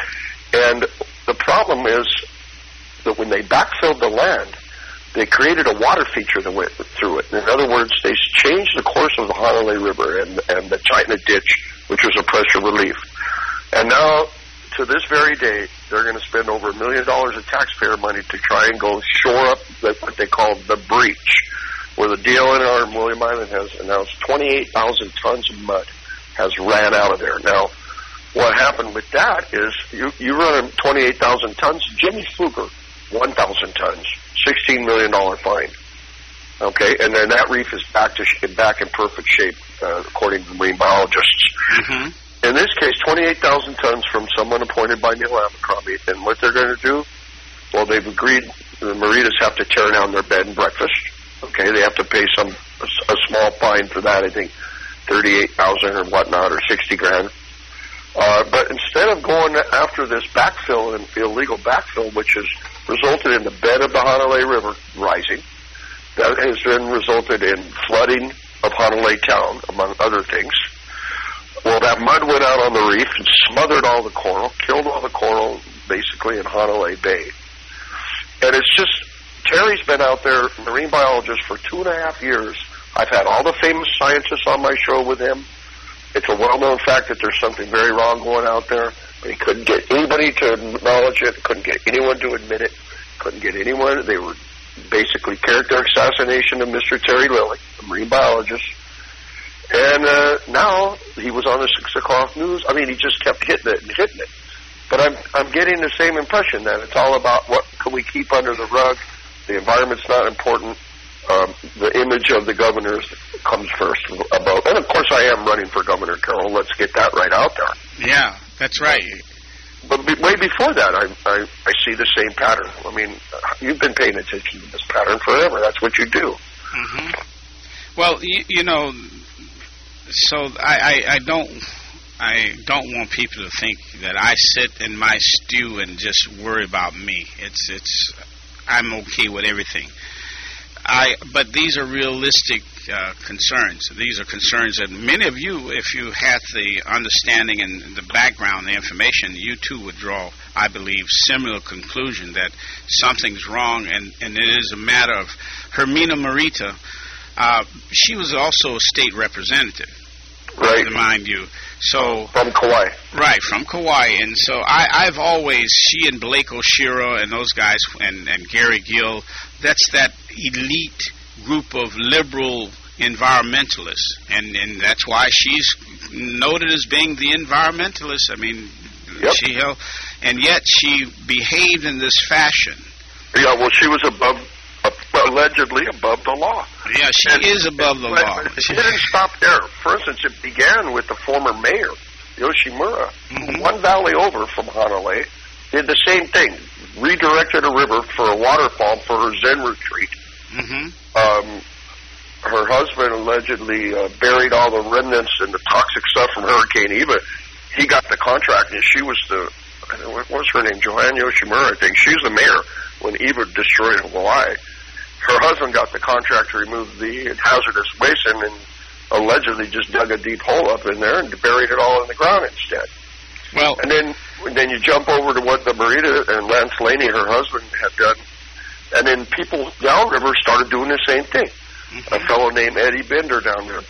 And the problem is that when they backfilled the land, they created a water feature that went through it. In other words, they changed the course of the Hanalei River and the China Ditch, which was a pressure relief. And now, to this very day, they're going to spend over $1 million of taxpayer money to try and go shore up what they call the breach, where the DLNR in William Island has announced 28,000 tons of mud has ran out of there. Now, what happened with that is you run 28,000 tons. Jimmy Fluker, 1,000 tons, $16 million fine. Okay, and then that reef is back in perfect shape, according to the marine biologists. Mm-hmm. In this case, 28,000 tons from someone appointed by Neil Abercrombie. And what they're going to do, well, they've agreed the Maritas have to tear down their bed and breakfast. Okay, they have to pay a small fine for that, I think $38,000 or whatnot, or $60,000. But instead of going after this backfill and illegal backfill, which has resulted in the bed of the Hanalei River rising, that has then resulted in flooding of Hanalei Town, among other things. Well, that mud went out on the reef and smothered all the coral, killed all the coral, basically, in Hanalei Bay. And it's just, Terry's been out there, marine biologist, for 2.5 years. I've had all the famous scientists on my show with him. It's a well-known fact that there's something very wrong going out there, but he couldn't get anybody to acknowledge it, couldn't get anyone to admit it, couldn't get anyone. They were basically character assassination of Mr. Terry Lilly, a marine biologist. And now he was on the 6 o'clock news. I mean, he just kept hitting it and hitting it. But I'm getting the same impression that it's all about what can we keep under the rug. The environment's not important. The image of the governors comes first. And of course, I am running for governor, Carol. Let's get that right out there. Yeah, that's right. but way before that, I see the same pattern. I mean, you've been paying attention to this pattern forever. That's what you do. Mm-hmm. Well, you know, so I don't want people to think that I sit in my stew and just worry about me. I'm okay with everything. But these are realistic concerns. These are concerns that many of you, if you had the understanding and the background, the information, you too would draw, I believe, similar conclusion that something's wrong, and it is a matter of Hermina Morita. She was also a state representative, right? Mind you. So from Kauai, right? From Kauai, and so I've always, she and Blake Oshiro and those guys and Gary Gill, that's that elite group of liberal environmentalists, and that's why she's noted as being the environmentalist. I mean, yep. And yet she behaved in this fashion. Yeah, well, she was allegedly above the law. Yeah, she is above the law. But she didn't stop there. For instance, it began with the former mayor, Yoshimura, mm-hmm. one valley over from Hanalei, did the same thing, redirected a river for a waterfall for her Zen retreat. Mm-hmm. Her husband allegedly buried all the remnants and the toxic stuff from Hurricane Eva. He got the contract, and she was what was her name? Joanne Yoshimura, I think. She's the mayor when Eva destroyed Hawaii. Her husband got the contract to remove the hazardous waste and allegedly just dug a deep hole up in there and buried it all in the ground instead. Well, and then you jump over to what the Morita and Lance Laney, her husband, had done, and then people downriver started doing the same thing. Mm-hmm. A fellow named Eddie Bender down there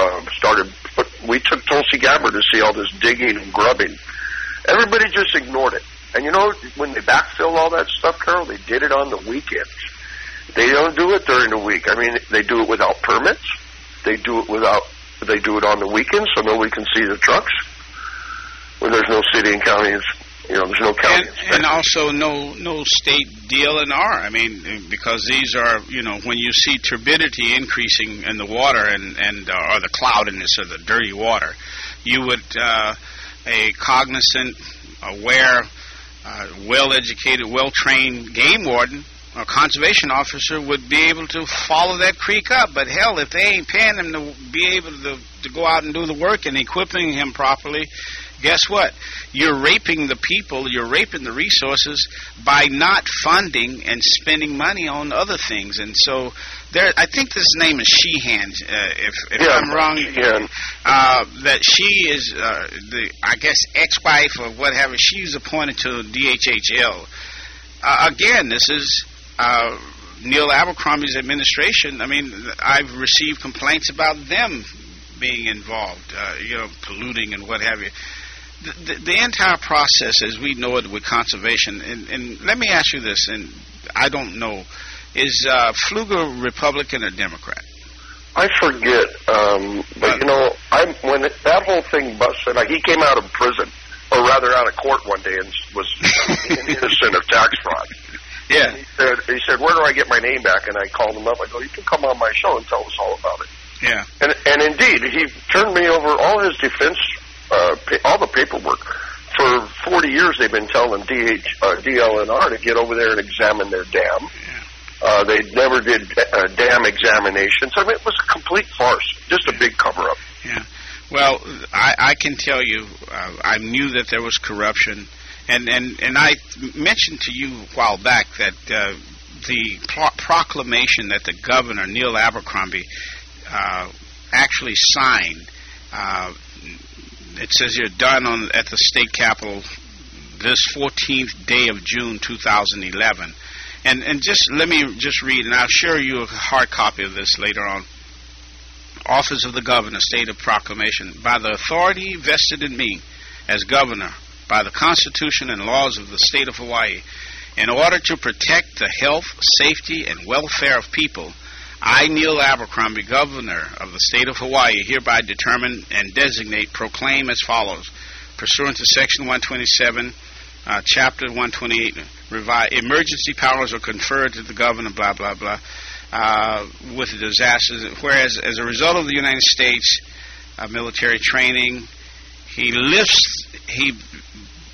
we took Tulsi Gabbard to see all this digging and grubbing. Everybody just ignored it. And you know, when they backfill all that stuff, Carol, they did it on the weekends. They don't do it during the week. I mean, they do it without permits. They do it on the weekends so nobody can see the trucks. When there's no city and counties, there's no county. And also no state DLNR. I mean, because these are, when you see turbidity increasing in the water and or the cloudiness or the dirty water, you would, a cognizant, aware, well-educated, well-trained game warden or conservation officer would be able to follow that creek up. But hell, if they ain't paying him to be able to go out and do the work and equipping him properly, guess what? You're raping the people, you're raping the resources by not funding and spending money on other things. And so I think this name is Sheehan, if I'm wrong, that she is I guess, ex-wife or whatever. She's appointed to DHHL. Again, this is Neil Abercrombie's administration. I mean, I've received complaints about them being involved, polluting and what have you. The entire process, as we know it with conservation, and let me ask you this, and I don't know, is Pfluger Republican or Democrat? I forget, but when that whole thing busted, he came out of prison, or rather out of court one day and was innocent of tax fraud. Yeah. And he said, where do I get my name back? And I called him up. I go, you can come on my show and tell us all about it. Yeah. And indeed, he turned me over all his defense, all the paperwork. For 40 years, they've been telling DLNR to get over there and examine their dam. Yeah. They never did dam examinations. I mean, it was a complete farce, just a big cover-up. Yeah. Well, I can tell you, I knew that there was corruption. And I mentioned to you a while back that the proclamation that the governor, Neil Abercrombie, actually signed, it says you're done at the state capitol this 14th day of June 2011. And let me read, and I'll share you a hard copy of this later on. Office of the Governor, State of Proclamation. By the authority vested in me as governor, by the Constitution and laws of the state of Hawaii, in order to protect the health, safety, and welfare of people, I, Neil Abercrombie, Governor of the state of Hawaii, hereby determine and designate, proclaim as follows, pursuant to Section 127, Chapter 128, emergency powers are conferred to the governor, blah, blah, blah, with the disasters, whereas as a result of the United States military training, he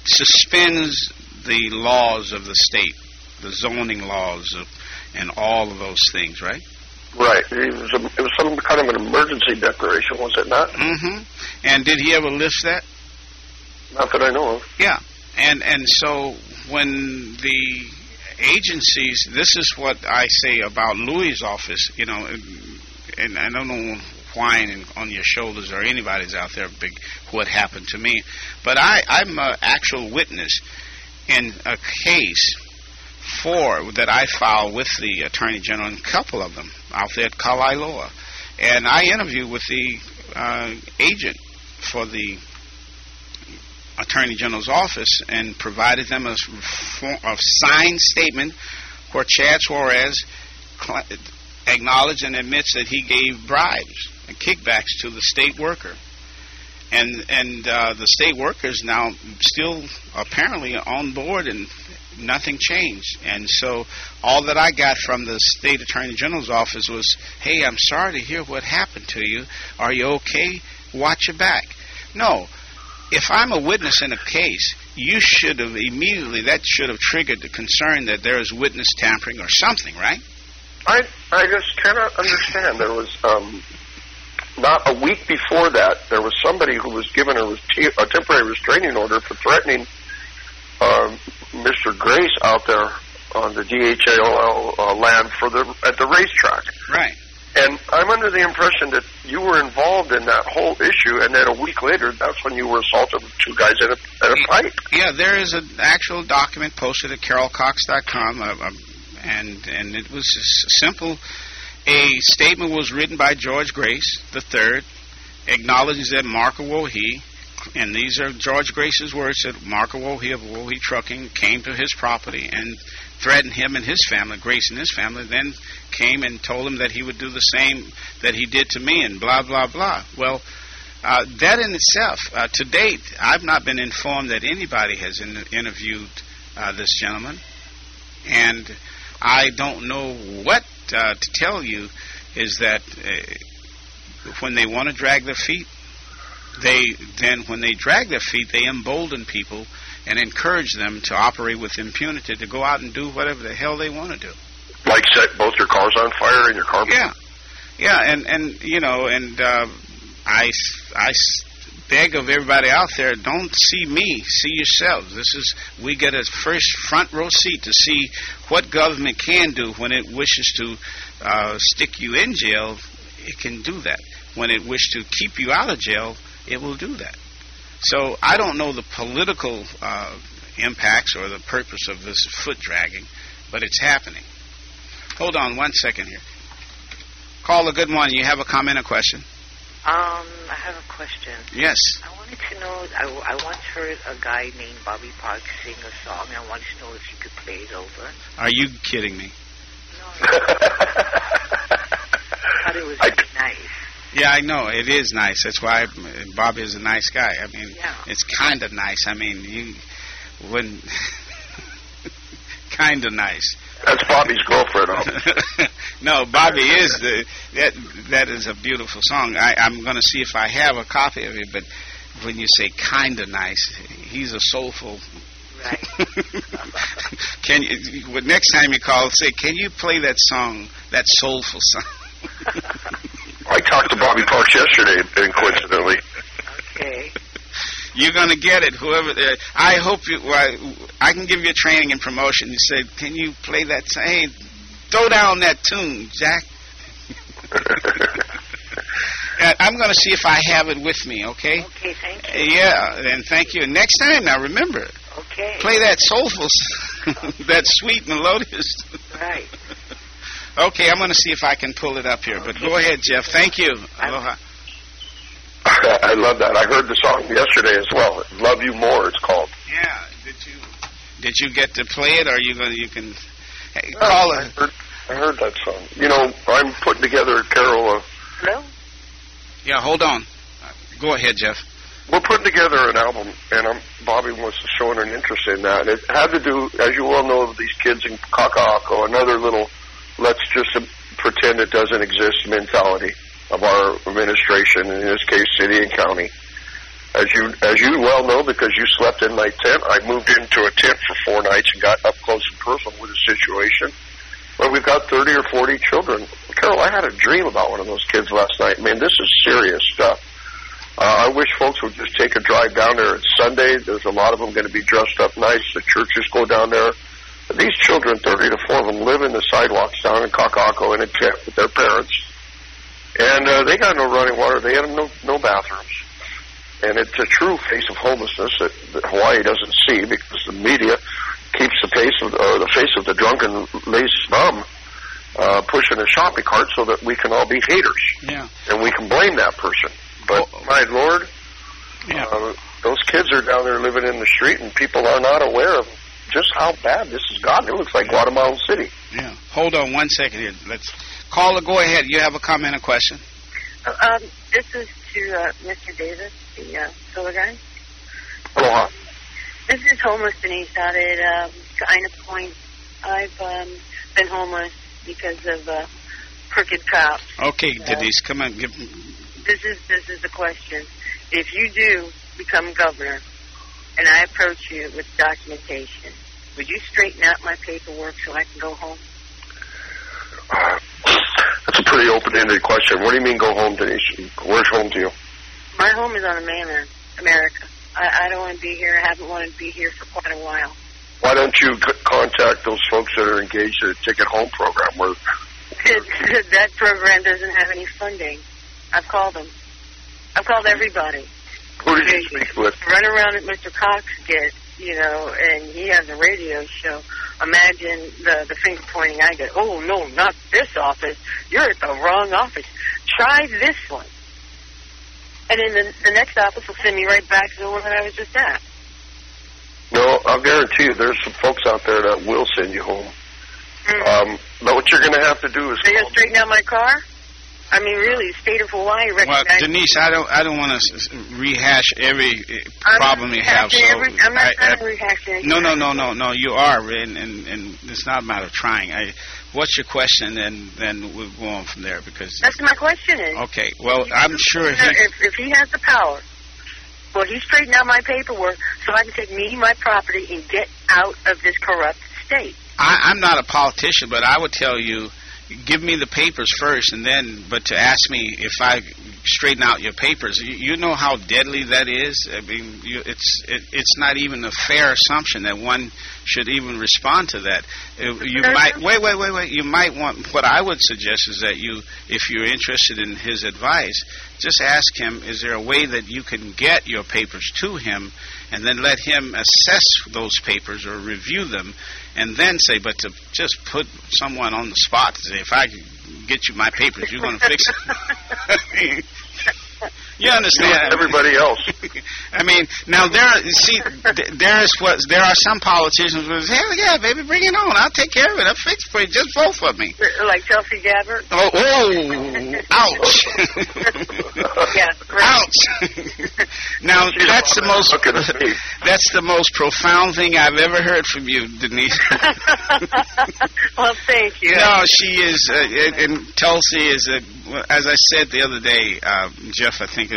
suspends the laws of the state, the zoning laws and all of those things, right? Right. It was some kind of an emergency declaration, was it not? Mm-hmm. And did he ever lift that? Not that I know of. Yeah. And so when the agencies, this is what I say about Louis' office, you know, and I don't know whine on your shoulders or anybody's out there big what happened to me, but I'm an actual witness in a case that I filed with the Attorney General, and a couple of them out there at Kalailoa, and I interviewed with the agent for the Attorney General's office and provided them a signed statement where Chad Suarez acknowledged and admits that he gave bribes and kickbacks to the state worker. And the state workers now still apparently on board, and nothing changed. And so all that I got from the state attorney general's office was, hey, I'm sorry to hear what happened to you. Are you okay? Watch your back. No. If I'm a witness in a case, you should have immediately, that should have triggered the concern that there is witness tampering or something, right? I just cannot understand. There was not a week before that, there was somebody who was given a temporary restraining order for threatening Mr. Grace out there on the DHAOL land at the racetrack. Right. And I'm under the impression that you were involved in that whole issue, and then a week later, that's when you were assaulted with two guys at a fight. Yeah, there is an actual document posted at carolcox.com, and it was simple. A statement was written by George Grace III, acknowledging that Marco Wohi, and these are George Grace's words, that Marco Wohi of Wohi Trucking came to his property and threatened him and his family. Grace and his family then came and told him that he would do the same that he did to me, and blah, blah, blah. Well, that in itself, to date, I've not been informed that anybody has interviewed this gentleman, and I don't know what to tell you is that when they want to drag their feet, when they drag their feet, they embolden people and encourage them to operate with impunity, to go out and do whatever the hell they want to do. Like set both your cars on fire and your car. Yeah, and you know, and I beg of everybody out there, don't see me, see yourselves. We get a first front row seat to see what government can do when it wishes to stick you in jail. It can do that. When it wishes to keep you out of jail, it will do that. So I don't know the political impacts or the purpose of this foot dragging, but it's happening. Hold on 1 second here. Caller, good morning. You have a comment or question? I have a question. Yes. I wanted to know, I once heard a guy named Bobby Parks sing a song, and I wanted to know if you could play it over. Are you kidding me? No. I thought it was really nice. Yeah, I know. It is nice. That's why Bobby is a nice guy. I mean, yeah. It's kind of nice. I mean, you wouldn't... kind of nice. That's Bobby's girlfriend. No, Bobby is that is a beautiful song. I'm going to see if I have a copy of it, but when you say kind of nice, he's a soulful. Right. Can you? Next time you call, say, can you play that song, that soulful song? I talked to Bobby Parks yesterday, coincidentally. Okay. You're going to get it, whoever. I hope you. I can give you a training and promotion. You say, can you play that? Hey, throw down that tune, Jack. I'm going to see if I have it with me, okay? Okay, thank you. Yeah, and thank you. Next time, now remember. Okay. Play that soulful, that sweet melodious. Right. Okay, I'm going to see if I can pull it up here. But go ahead, Jeff. Thank you. Aloha. I love that. I heard the song yesterday as well. Love You More, it's called. Yeah. Did you get to play it, or you can call it? I heard that song. You know, I'm putting together, Carol. Hello? Yeah, hold on. Go ahead, Jeff. We're putting together an album, and Bobby was showing an interest in that. And it had to do, as you well know, these kids in Kaka'ako, another little, let's just pretend it doesn't exist mentality of our administration, in this case, city and county. As you well know, because you slept in my tent, I moved into a tent for 4 nights and got up close and personal with the situation. Well, we've got 30 or 40 children. Carol, I had a dream about one of those kids last night. Man, this is serious stuff. I wish folks would just take a drive down there. It's Sunday. There's a lot of them going to be dressed up nice. The churches go down there. These children, 30 to 4 of them, live in the sidewalks down in Kakako in a tent with their parents. And they got no running water. They have no bathrooms. And it's a true face of homelessness that Hawaii doesn't see because the media keeps the face of the drunken lazy bum pushing a shopping cart so that we can all be haters. Yeah. And we can blame that person. But, my Lord, those kids are down there living in the street, and people are not aware of just how bad this has gotten. It looks like Guatemala City. Yeah. Hold on 1 second here. Caller, go ahead. You have a comment or question? This is to Mr. Davis, the solar guy. Aloha. This is homeless Denise out at Kaina Point. I've been homeless because of crooked cops. Okay, Denise, come on. This is the question. If you do become governor, and I approach you with documentation, would you straighten out my paperwork so I can go home? That's a pretty open-ended question. What do you mean go home, Denise? Where's home to you? My home is on the mainland, America. I don't want to be here. I haven't wanted to be here for quite a while. Why don't you contact those folks that are engaged in a Ticket Home program? Where that program doesn't have any funding. I've called them. I've called everybody. Who did you speak with? Run around at Mr. Cox get, and he has a radio show. Imagine the finger pointing I get. Oh, no, not this office. You're at the wrong office. Try this one. And then the next office will send me right back to the one that I was just at. No, I'll guarantee you there's some folks out there that will send you home. But what you're going to have to do is... Are you going to straighten out my car? I mean, really, the state of Hawaii recognizes... Well, Denise, I don't want to rehash every problem you have. I'm not trying to rehash anything. No, you are, and it's not a matter of trying. What's your question, and then we'll go on from there, because... That's my question is. Okay, well, I'm sure if he has the power, will he straighten out my paperwork so I can take me, my property, and get out of this corrupt state? I'm not a politician, but I would tell you, give me the papers first, but to ask me if I straighten out your papers, you know how deadly that is. I mean, it's not even a fair assumption that one should even respond to that. You might wait. You might want. What I would suggest is that if you're interested in his advice, just ask him: is there a way that you can get your papers to him, and then let him assess those papers or review them, and then say, but to just put someone on the spot to say, if I get you my papers, you're going to fix it. You understand? Everybody else. I mean, now there are some politicians who say, hell yeah, baby, bring it on. I'll take care of it. I'll fix it for you. Just vote for me. Like Chelsea Gabbard? Oh, ouch. Yeah, right. Ouch. Now, that's the most profound thing I've ever heard from you, Denise. Well, thank you. No, she is, and Tulsi is, as I said the other day, Jeff, I think,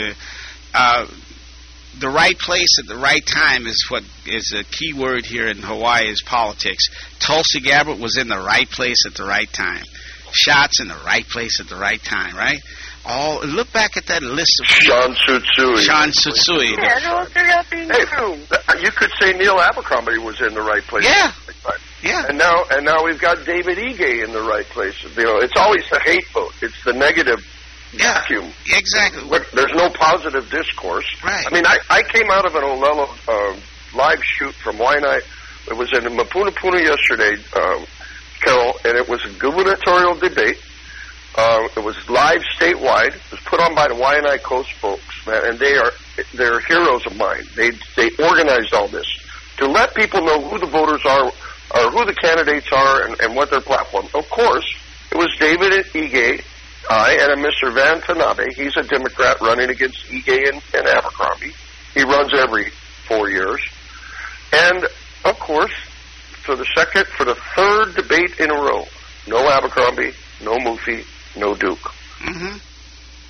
the right place at the right time is what is a key word here in Hawaii is politics. Tulsi Gabbard was in the right place at the right time. Shots in the right place at the right time, right? Look back at that list of Sean Tsutsui. Yeah, no, they're not being true. You could say Neil Abercrombie was in the right place. Yeah. Yeah. And now we've got David Ige in the right place. It's always the hate vote. It's the negative vacuum. Exactly. There's no positive discourse. Right. I mean, I came out of an Olelo live shoot from Waianae. It was in Mapunapuna yesterday, Carol, and it was a gubernatorial debate. It was live statewide. It was put on by the Waianae Coast folks, man, and they're heroes of mine. They organized all this to let people know who the voters are, or who the candidates are, and what their platform. Of course, it was David Ige, and a Mr. Van Tanabe. He's a Democrat running against Ige and Abercrombie. He runs every 4 years. And, of course, for the third debate in a row, no Abercrombie, no Mufi, no Duke. Mm-hmm.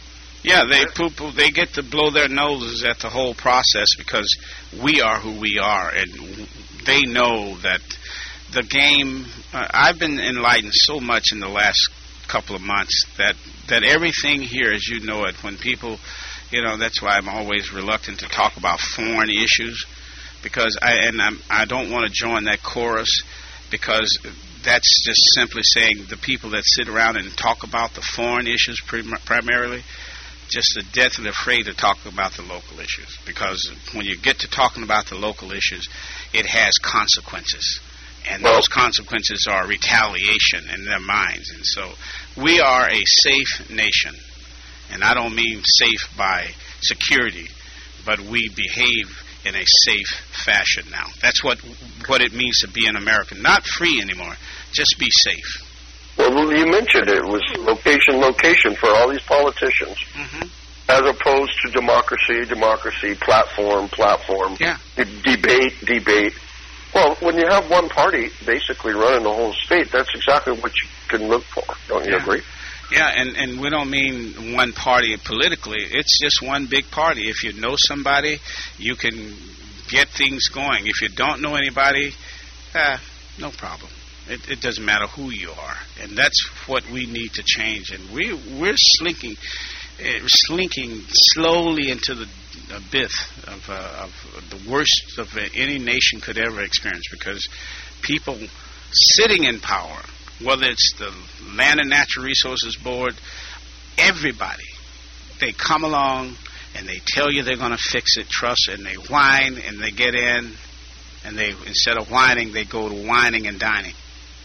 Yeah, they poo-poo. They get to blow their noses at the whole process because we are who we are, and they know that the game. I've been enlightened so much in the last couple of months that everything here, as you know it, when people, that's why I'm always reluctant to talk about foreign issues, because I don't want to join that chorus, because that's just simply saying the people that sit around and talk about the foreign issues primarily, just are deathly afraid to talk about the local issues, because when you get to talking about the local issues, it has consequences. And those consequences are retaliation in their minds. And so we are a safe nation. And I don't mean safe by security, but we behave in a safe fashion now. That's what it means to be an American. Not free anymore. Just be safe. Well, you mentioned it was location for all these politicians. Mm-hmm. As opposed to democracy, platform. Yeah. Debate. Well, when you have one party basically running the whole state, that's exactly what you can look for. Don't you agree? Yeah, and we don't mean one party politically. It's just one big party. If you know somebody, you can get things going. If you don't know anybody, no problem. It doesn't matter who you are. And that's what we need to change. And we're slinking slowly into the abyss of the worst of any nation could ever experience, because people sitting in power, whether it's the Land and Natural Resources Board, everybody, they come along and they tell you they're going to fix it, trust, and they whine and they get in, and they, instead of whining, they go to whining and dining.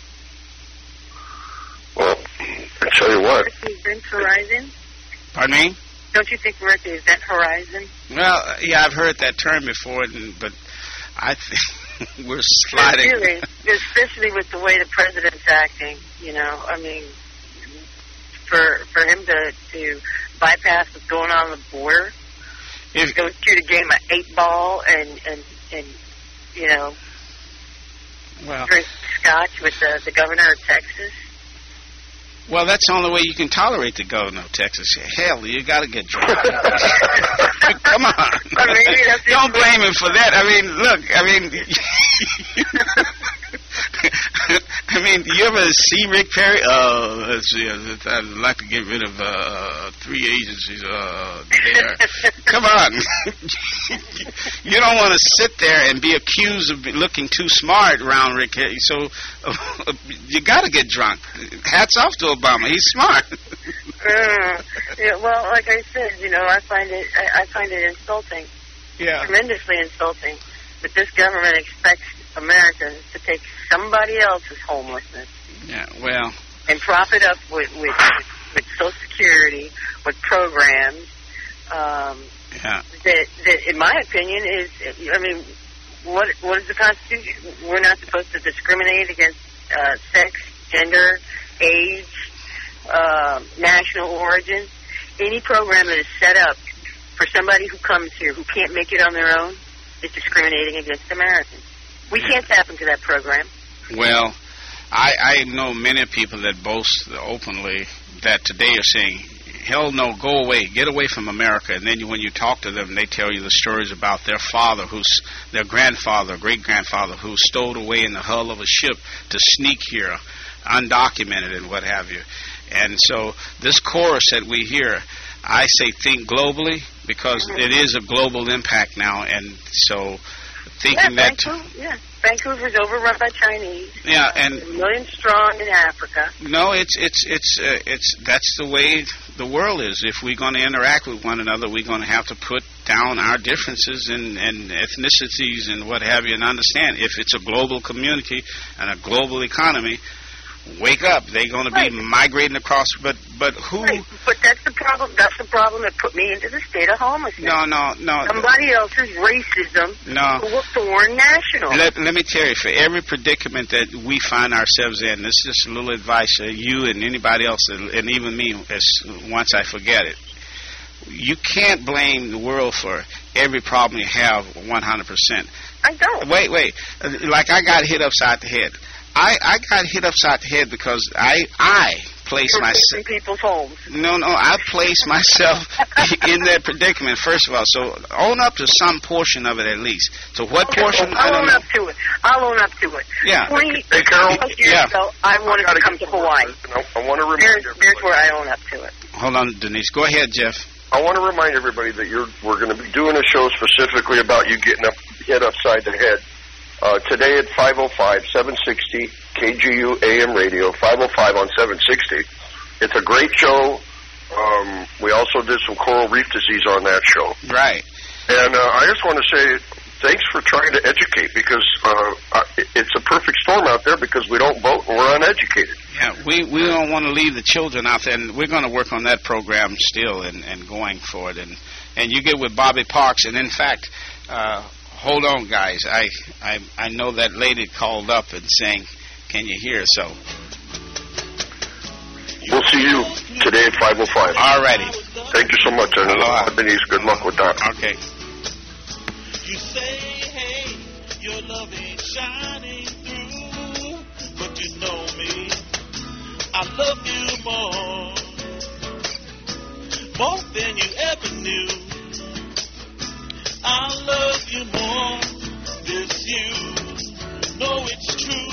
Well, I tell you what. Event Horizon? Pardon me? Don't you think we're at the Event Horizon? Well, yeah, I've heard that term before, but I think we're sliding. Really, especially with the way the president's acting, I mean, for him to bypass what's going on the border, go through the game of 8-ball and drink scotch with the governor of Texas. Well, that's the only way you can tolerate the governor of Texas. Hell, you got to get drunk. Come on. Don't blame him for that. You ever see Rick Perry? Let's see. I'd like to get rid of 3 agencies there. Come on. You don't want to sit there and be accused of looking too smart around Rick Perry. So you got to get drunk. Hats off to Obama. He's smart. Well, like I said, I find it insulting. Yeah. Tremendously insulting that this government expects Americans to take somebody else's homelessness. Yeah, well. And prop it up with Social Security, with programs. That in my opinion is, what is the Constitution? We're not supposed to discriminate against sex, gender, age, national origin. Any program that is set up for somebody who comes here who can't make it on their own is discriminating against Americans. We can't tap into that program. Well, I know many people that boast openly that today are saying, hell no, go away, get away from America. And then when you talk to them, they tell you the stories about their father, their grandfather, great-grandfather, who stowed away in the hull of a ship to sneak here, undocumented and what have you. And so this chorus that we hear, I say think globally, because it is a global impact now. And so thinking Vancouver's overrun by Chinese. Yeah, and 1 million strong in Africa. No, it's that's the way the world is. If we're going to interact with one another, we're going to have to put down our differences and ethnicities and what have you, and understand if it's a global community and a global economy. Wake up! They're going to be migrating across, but who? Right. But that's the problem. That's the problem that put me into the state of homelessness. No. Somebody else's racism. No. To foreign national. Let me tell you, for every predicament that we find ourselves in, this is just a little advice to you and anybody else, and even me, once I forget it. You can't blame the world for every problem you have 100%. I don't. Wait. Like I got hit upside the head. I got hit upside the head because I place myself in people's homes. No, I place myself in that predicament, first of all. So own up to some portion of it at least. So what portion? Well, I'll own up to it. Yeah. 20 Carol. years ago, I wanted to come to Hawaii. I want to remind everybody. Here's where I own up to it. Hold on, Denise. Go ahead, Jeff. I want to remind everybody that we're going to be doing a show specifically about you getting hit upside the head. Today at 5:05, 760 KGU AM radio, 5:05 on 760. It's a great show. We also did some coral reef disease on that show. Right. And I just want to say thanks for trying to educate, because it's a perfect storm out there because we don't vote and we're uneducated. Yeah, we don't want to leave the children out there, and we're going to work on that program still and going for it. And you get with Bobby Parks, and in fact, hold on, guys. I know that lady called up and saying, "Can you hear?" So we'll see you today at 5:05. All righty. Thank you so much, and Denise. Good luck with that. Okay. You say, hey, your love ain't shining through, but you know me. I love you more than you ever knew. I love you more, this you know it's true.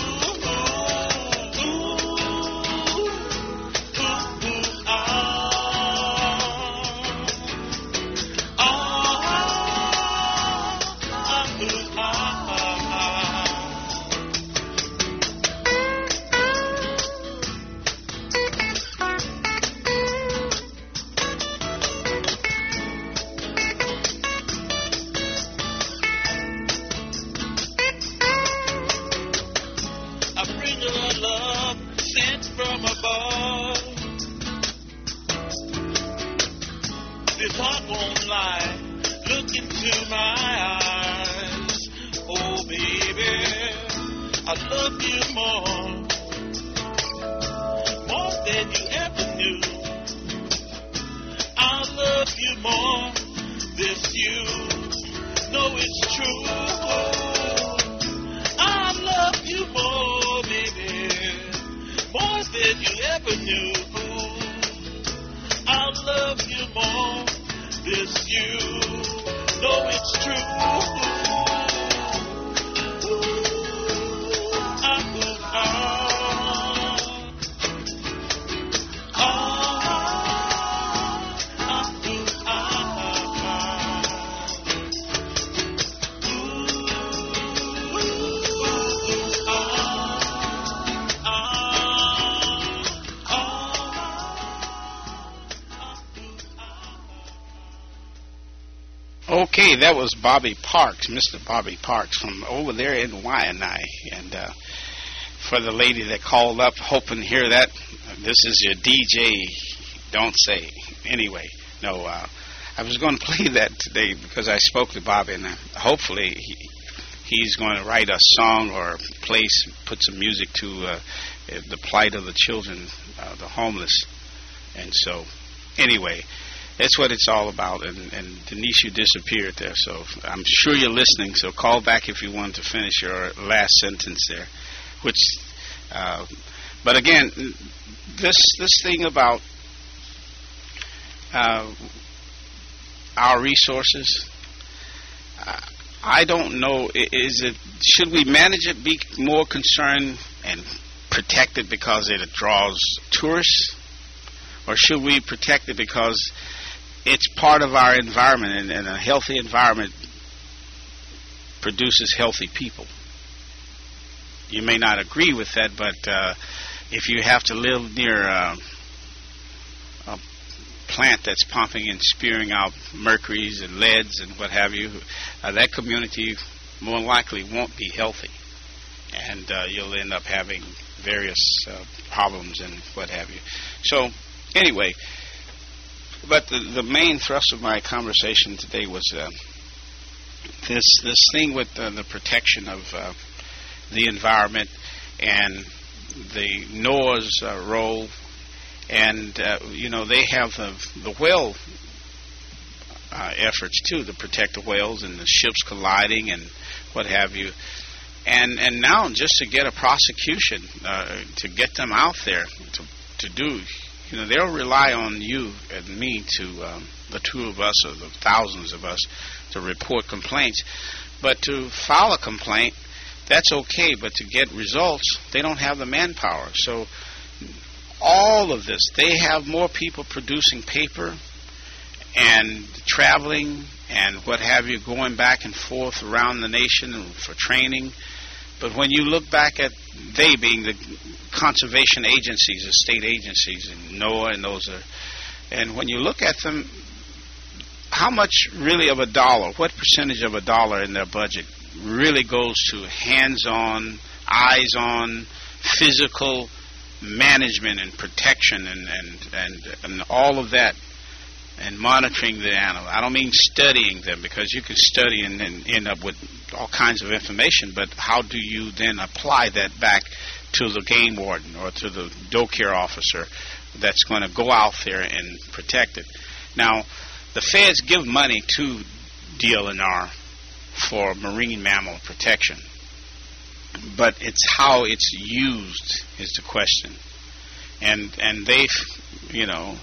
Okay, that was Bobby Parks, Mr. Bobby Parks from over there in Waianae. And for the lady that called up hoping to hear that, this is your DJ, don't say. Anyway, no, I was going to play that today because I spoke to Bobby, and hopefully he's going to write a song or put some music to the plight of the children, the homeless. And so, anyway, that's what it's all about. And Denise, you disappeared there, so I'm sure you're listening. So call back if you want to finish your last sentence there. But again, this thing about our resources, I don't know. Should we manage it? Be more concerned and protect it because it draws tourists, or should we protect it because it's part of our environment, and a healthy environment produces healthy people? You may not agree with that, but if you have to live near a plant that's pumping and spewing out mercuries and leads and what have you, that community more likely won't be healthy, and you'll end up having various problems and what have you. So, anyway, but the main thrust of my conversation today was this thing with the protection of the environment and the NOAA's role, and they have the whale efforts too to protect the whales and the ships colliding and what have you, and now just to get a prosecution to get them out there to to do. You know, they'll rely on you and me to, the two of us or the thousands of us, to report complaints. But to file a complaint, that's okay. But to get results, they don't have the manpower. So all of this, they have more people producing paper and traveling and what have you, going back and forth around the nation for training. But when you look back at they being the conservation agencies, the state agencies, and NOAA, and those are, and when you look at them, how much really of a dollar, what percentage of a dollar in their budget really goes to hands-on, eyes-on, physical management and protection and all of that, and monitoring the animal. I don't mean studying them, because you can study and then end up with all kinds of information, but how do you then apply that back to the game warden or to the doe care officer that's going to go out there and protect it? Now, the feds give money to DLNR for marine mammal protection, but it's how it's used is the question. And they, you know,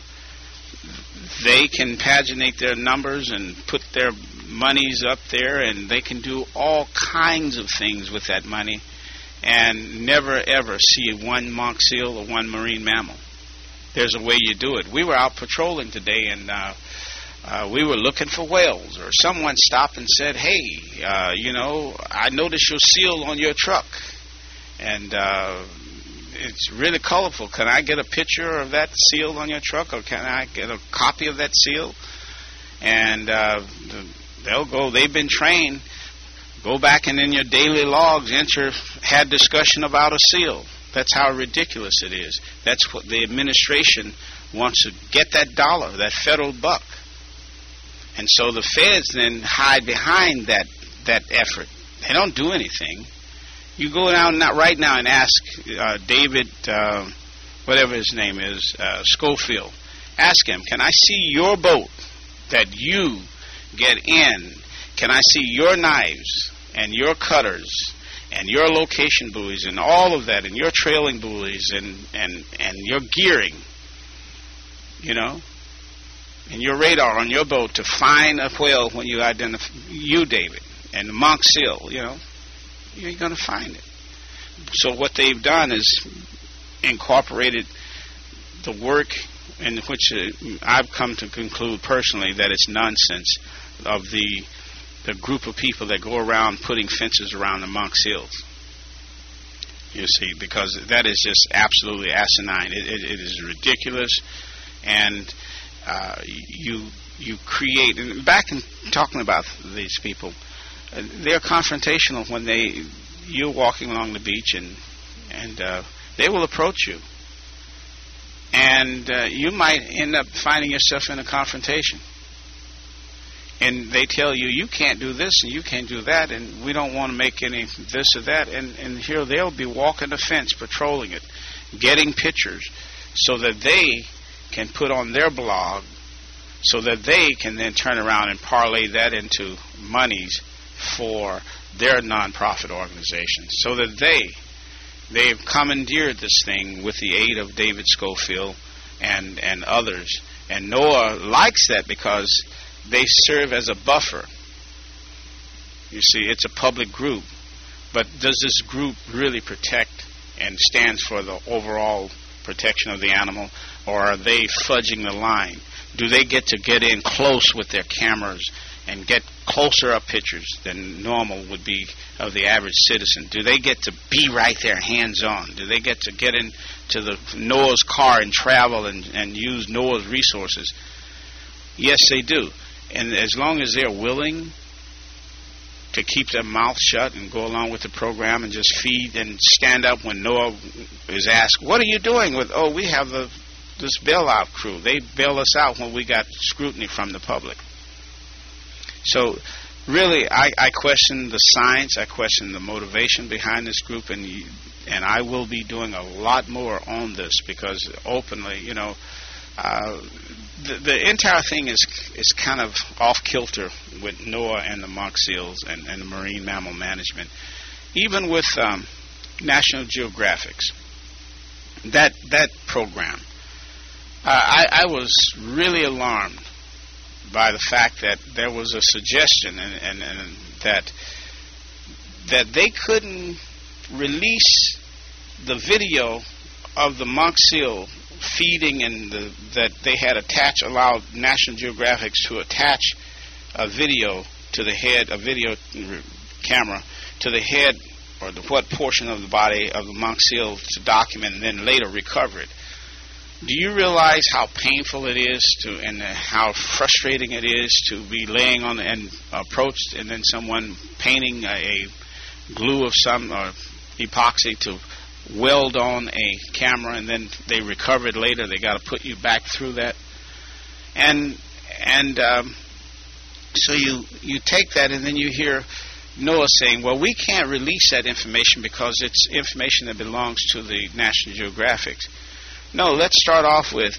they can paginate their numbers and put their monies up there, and they can do all kinds of things with that money and never ever see one monk seal or one marine mammal. There's a way you do it. We were out patrolling today, and we were looking for whales, or someone stopped and said, hey, you know, I noticed your seal on your truck, and it's really colorful. Can I get a picture of that seal on your truck, or can I get a copy of that seal? And they'll go, they've been trained, go back and in your daily logs enter, had discussion about a seal. That's how ridiculous it is. That's what the administration wants to get, that dollar, that federal buck. And so the feds then hide behind that effort. They don't do anything. You go down right now and ask David, whatever his name is, Schofield. Ask him, can I see your boat that you get in? Can I see your knives and your cutters and your location buoys and all of that, and your trailing buoys and your gearing, you know, and your radar on your boat to find a whale when you identify you, David, and the monk seal, you know, you're going to find it. So what they've done is incorporated the work in which I've come to conclude personally that it's nonsense of the group of people that go around putting fences around the monk seals. You see, because that is just absolutely asinine. It is ridiculous, and you create. And back in talking about these people, they're confrontational when you're walking along the beach and they will approach you, and you might end up finding yourself in a confrontation. And they tell you, you can't do this and you can't do that, and we don't want to make any this or that. And here they'll be walking the fence, patrolling it, getting pictures so that they can put on their blog, so that they can then turn around and parlay that into monies for their nonprofit organizations, so that they've commandeered this thing with the aid of David Schofield and others. And NOAA likes that because they serve as a buffer. You see, it's a public group, but does this group really protect and stands for the overall protection of the animal, or are they fudging the line? Do they get in close with their cameras and get closer up pictures than normal would be of the average citizen? Do they get to be right there hands-on? Do they get into the NOAA's car and travel and use NOAA's resources? Yes, they do. And as long as they're willing to keep their mouth shut and go along with the program and just feed and stand up when NOAA is asked, what are you doing with, we have this bailout crew. They bail us out when we got scrutiny from the public. So really, I question the science, I question the motivation behind this group, and I will be doing a lot more on this, because openly, you know, the entire thing is kind of off-kilter with NOAA and the monk seals and the marine mammal management. Even with National Geographics, that program, I was really alarmed by the fact that there was a suggestion and that they couldn't release the video of the monk seal feeding and that they had allowed National Geographic to attach a video to the head, a video camera to the head or what portion of the body of the monk seal to document and then later recover it. Do you realize how painful it is and how frustrating it is to be laying on and approached and then someone painting a glue of some or epoxy to weld on a camera and then they recover it later? They got to put you back through that, and so you take that and then you hear NOAA saying, well, we can't release that information because it's information that belongs to the National Geographic. No, let's start off with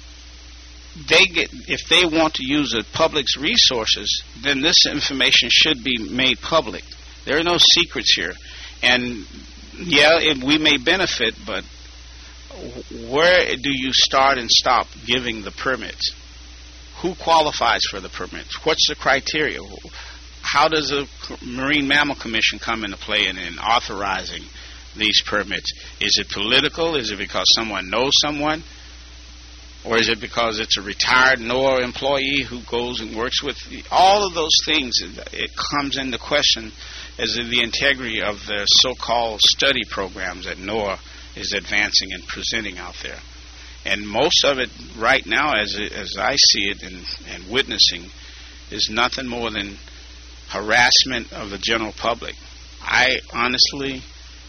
if they want to use the public's resources, then this information should be made public. There are no secrets here. And yeah, we may benefit, but where do you start and stop giving the permits? Who qualifies for the permits? What's the criteria? How does the Marine Mammal Commission come into play in authorizing these permits? Is it political? Is it because someone knows someone? Or is it because it's a retired NOAA employee who goes and works with all of those things? It comes into question as the integrity of the so-called study programs that NOAA is advancing and presenting out there. And most of it right now, as I see it and witnessing, is nothing more than harassment of the general public. I honestly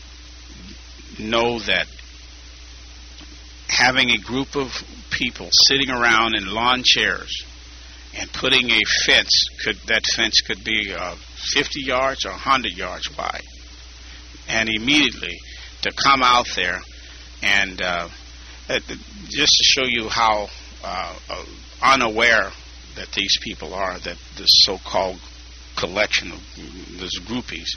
know that having a group of people sitting around in lawn chairs and putting a fence, that fence could be 50 yards or 100 yards wide, and immediately to come out there and just to show you how unaware that these people are, that this so-called collection of these groupies.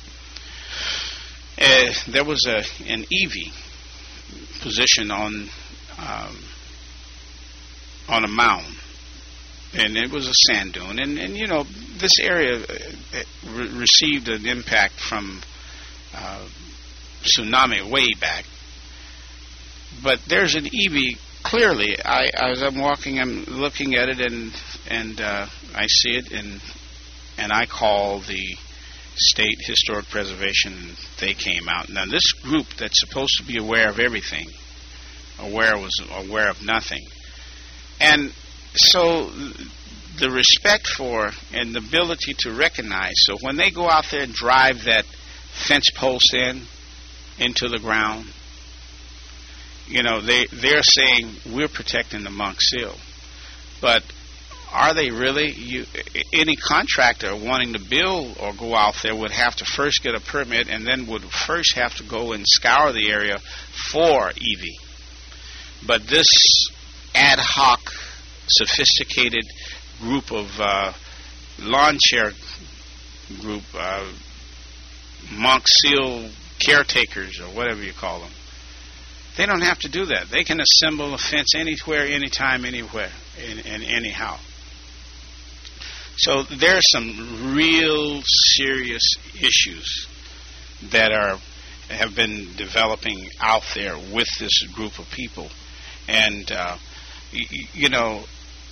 There was an Eevee positioned on a mound, and it was a sand dune, and you know, this area received an impact from tsunami way back. But there's an Eevee clearly. As I'm walking, I'm looking at it, and I see it, and I call the State Historic Preservation, and they came out. Now, this group that's supposed to be aware of everything, was aware of nothing. And so the respect for and the ability to recognize, so when they go out there and drive that fence post into the ground, you know, they're saying we're protecting the monk seal. But are they really? Any contractor wanting to build or go out there would have to first get a permit and then would first have to go and scour the area for Eevee. But this ad hoc, sophisticated group of lawn chair group, monk seal caretakers or whatever you call them, they don't have to do that. They can assemble a fence anywhere, anytime, anywhere, and anyhow. So there are some real serious issues that have been developing out there with this group of people. And, you know,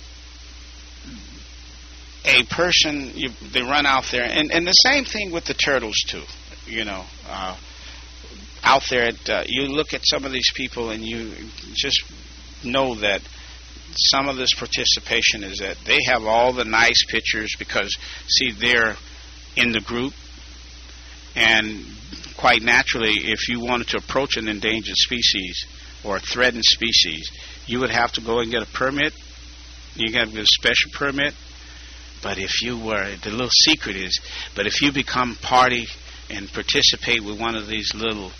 a person, they run out there, and the same thing with the turtles, too. You know, out there, you look at some of these people and you just know that some of this participation is that they have all the nice pictures because, see, they're in the group, and quite naturally, if you wanted to approach an endangered species or a threatened species, you would have to go and get a permit. You got to get a special permit. But if you were, the little secret is, but if you become party and participate with one of these little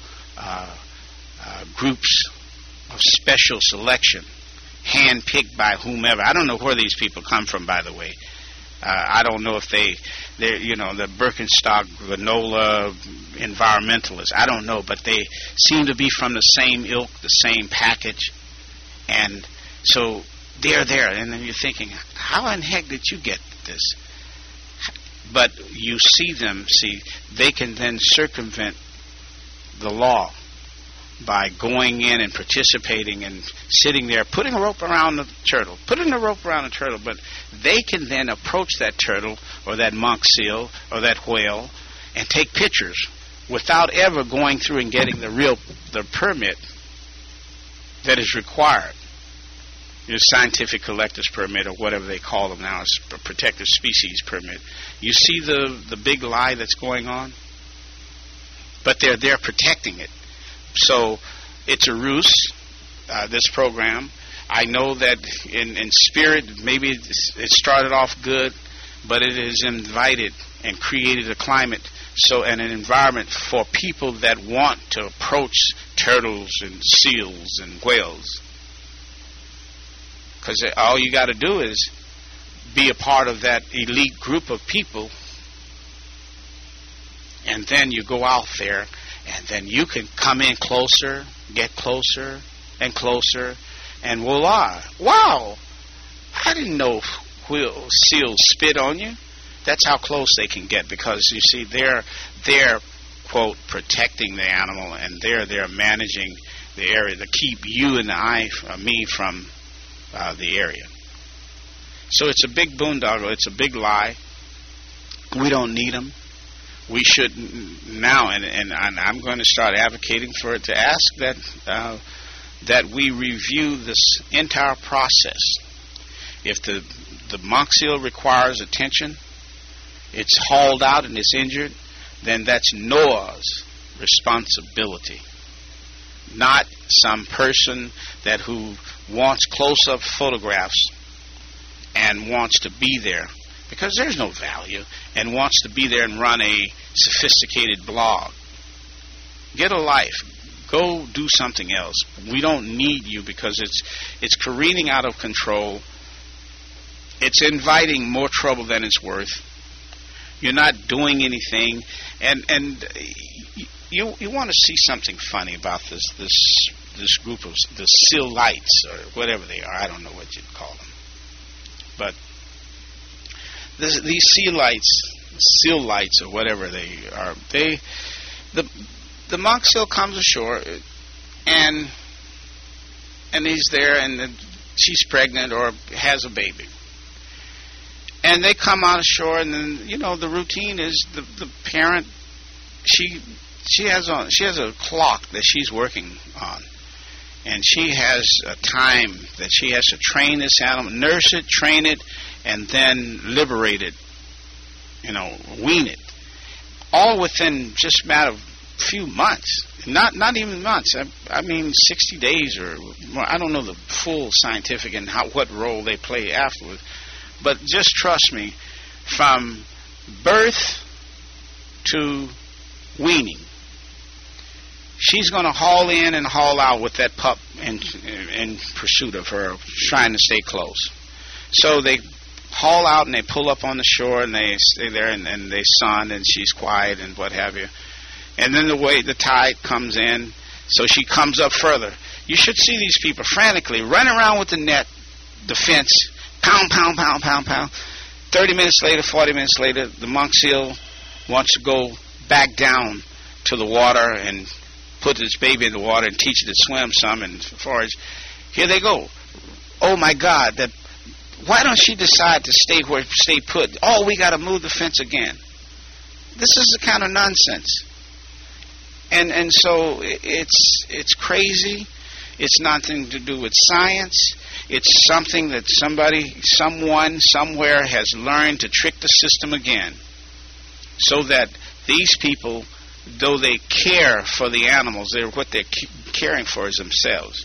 groups of special selection, hand-picked by whomever. I don't know where these people come from, by the way. I don't know if they're the Birkenstock granola environmentalists. I don't know, but they seem to be from the same ilk, the same package, and so they're there. And then you're thinking, how in heck did you get this? But you see them. They can then circumvent the law by going in and participating and sitting there, putting a rope around the turtle, but they can then approach that turtle or that monk seal or that whale and take pictures without ever going through and getting the permit that is required. Your scientific collector's permit, or whatever they call them now, is a protected species permit. You see the big lie that's going on? But they're protecting it. So it's a ruse, this program. I know that in spirit, maybe it started off good, but it has invited and created a climate and an environment for people that want to approach turtles and seals and whales. Because all you got to do is be a part of that elite group of people, and then you go out there, and then you can come in closer, get closer and closer, and voila! Wow! I didn't know seals spit on you. That's how close they can get, because you see they're quote protecting the animal, and they're managing the area to keep you and me from the area. So it's a big boondoggle. It's a big lie. We don't need them. We should now, and I'm going to start advocating for it, to ask that we review this entire process. If the monk seal requires attention, it's hauled out and it's injured, then that's NOAA's responsibility, not some person who wants close-up photographs and wants to be there because there's no value, and wants to be there and run a sophisticated blog. Get a life. Go do something else. We don't need you, because it's careening out of control. It's inviting more trouble than it's worth. You're not doing anything, and you want to see something funny about this group of the Sealites, or whatever they are. I don't know what you'd call them, but these Sealites, or whatever they are, the monk seal comes ashore, and he's there, and she's pregnant or has a baby. And they come out ashore, and then the routine is the parent. She has a clock that she's working on, and she has a time that she has to train this animal, nurse it, train it, and then liberate it. Wean it, all within just a matter of a few months. Not even months. I mean 60 days or more. I don't know the full scientific and what role they play afterwards. But just trust me, from birth to weaning, she's going to haul in and haul out with that pup in pursuit of her, trying to stay close. So they haul out and they pull up on the shore, and they stay there, and they sun, and she's quiet and what have you. And then the tide comes in, so she comes up further. You should see these people frantically running around with the net, the fence, pound, pound, pound, pound, pound. 30 minutes later, 40 minutes later, the monk seal wants to go back down to the water and put its baby in the water and teach it to swim some and forage. Here they go. Oh, my God. Why don't she decide to stay put? Oh, we got to move the fence again. This is the kind of nonsense. And so it's crazy. It's nothing to do with science. It's something that someone, somewhere has learned to trick the system again, so that these people, though they care for the animals, what they're caring for is themselves.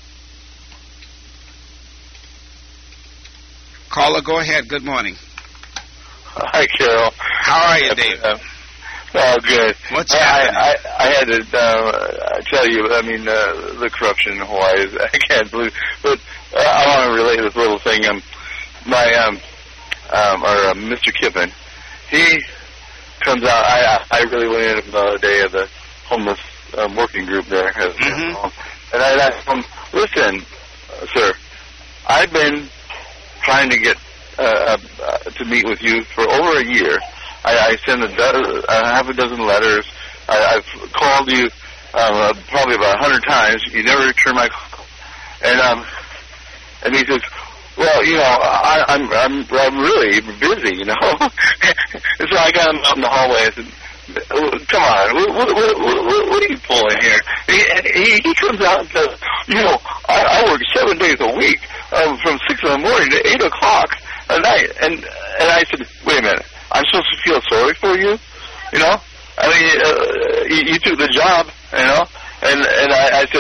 Caller, go ahead. Good morning. Hi, Carol. How are you, Dave? Oh, good. What's happening? I had to tell you, the corruption in Hawaii I can't believe. But I want to relate this little thing. or Mr. Kippen, he comes out. I really went in the other day of the homeless working group there. And I asked him, listen, sir, I've been trying to get to meet with you for over a year. I sent half a dozen letters. I've called you probably about 100 times. You never return my call. And he says, well, you know, I'm really busy, you know. And so I got him out in the hallway. I said, come on, what are you pulling here? He comes out and says, you know, I work 7 days a week, from 6 in the morning to 8 o'clock at night. And I said, wait a minute, I'm supposed to feel sorry for you? You know? I mean, you took the job, you know? And I said,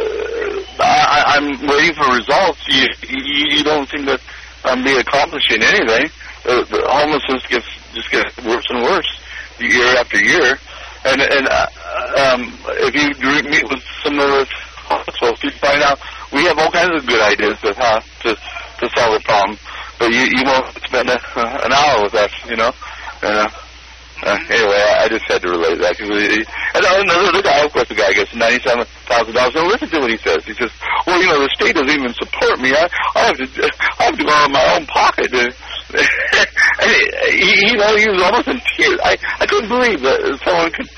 I'm waiting for results. You don't seem to be accomplishing anything. The homelessness just gets worse and worse year after year. And if you meet with some of us hospitals, you find out we have all kinds of good ideas of how to solve the problem. But you won't spend an hour with us, you know. Anyway, I just had to relate that. And the guy, of course, the guy gets $97,000. And listen to what he says. He says, well, you know, the state doesn't even support me. I have to go out of my own pocket. And he was almost in tears. I couldn't believe that someone could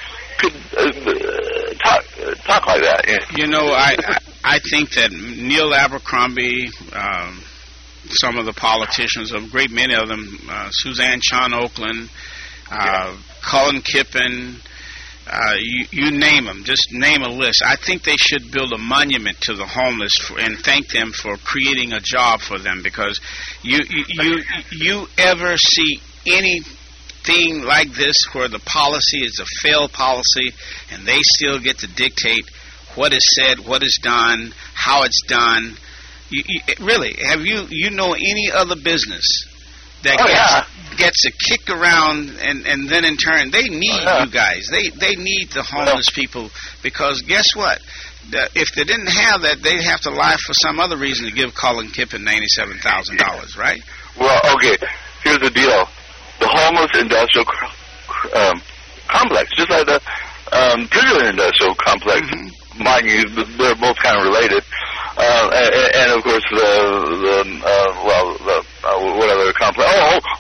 talk like that. Yeah. You know, I think that Neil Abercrombie, some of the politicians, a great many of them, Suzanne Chon Oakland, Colin Kippen, you name them. Just name a list. I think they should build a monument to the homeless and thank them for creating a job for them, because you ever see anything like this where the policy is a failed policy and they still get to dictate what is said, what is done, how it's done? Really, have you know any other business that gets a kick around and then in turn they need you guys. They need the homeless people, because guess what? If they didn't have that, they'd have to lie for some other reason to give Colin Kippen $97,000, right? Well, okay, here's the deal. The homeless industrial complex, just like the prison industrial complex, mind you, they're both kind of related. And of course what other complex?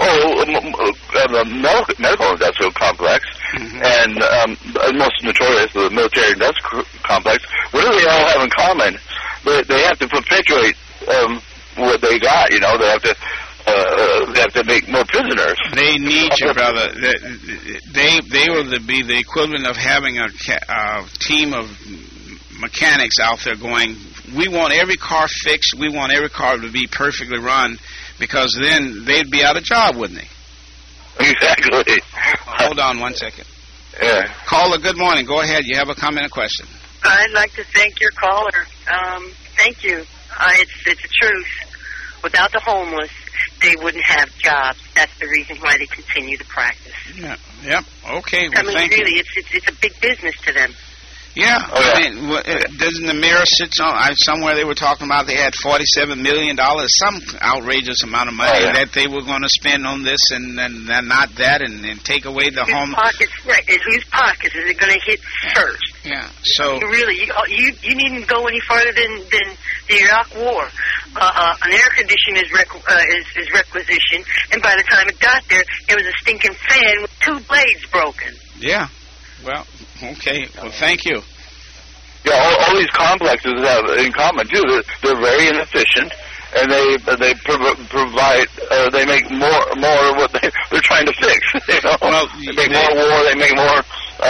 The medical industrial complex, and most notorious, the military industrial complex. What do they all have in common? They have to perpetuate what they got. You know, they have to make more prisoners. They need you, brother. They will be the equivalent of having a team of mechanics out there going, we want every car fixed, we want every car to be perfectly run, because then they'd be out of job, wouldn't they? Exactly. Hold on 1 second. Yeah. Caller, good morning. Go ahead. You have a comment or question? I'd like to thank your caller. Thank you. It's the truth. Without the homeless, they wouldn't have jobs. That's the reason why they continue to practice. Yeah. Yep. Okay. Well, I mean, really, it's a big business to them. Yeah, I mean, doesn't the mayor sit somewhere they were talking about they had $47 million, some outrageous amount of money that they were going to spend on this and not that, and take away the home. Right, whose pockets is it going to hit first? Yeah, so... I mean, really, you needn't go any farther than the Iraq War. An air conditioner is requisitioned, and by the time it got there, it was a stinking fan with 2 blades broken. Yeah, well... Okay. Well, thank you. Yeah, all these complexes have in common too. They're very inefficient, and they provide they make more of what they're trying to fix. You know, they make more war. They make more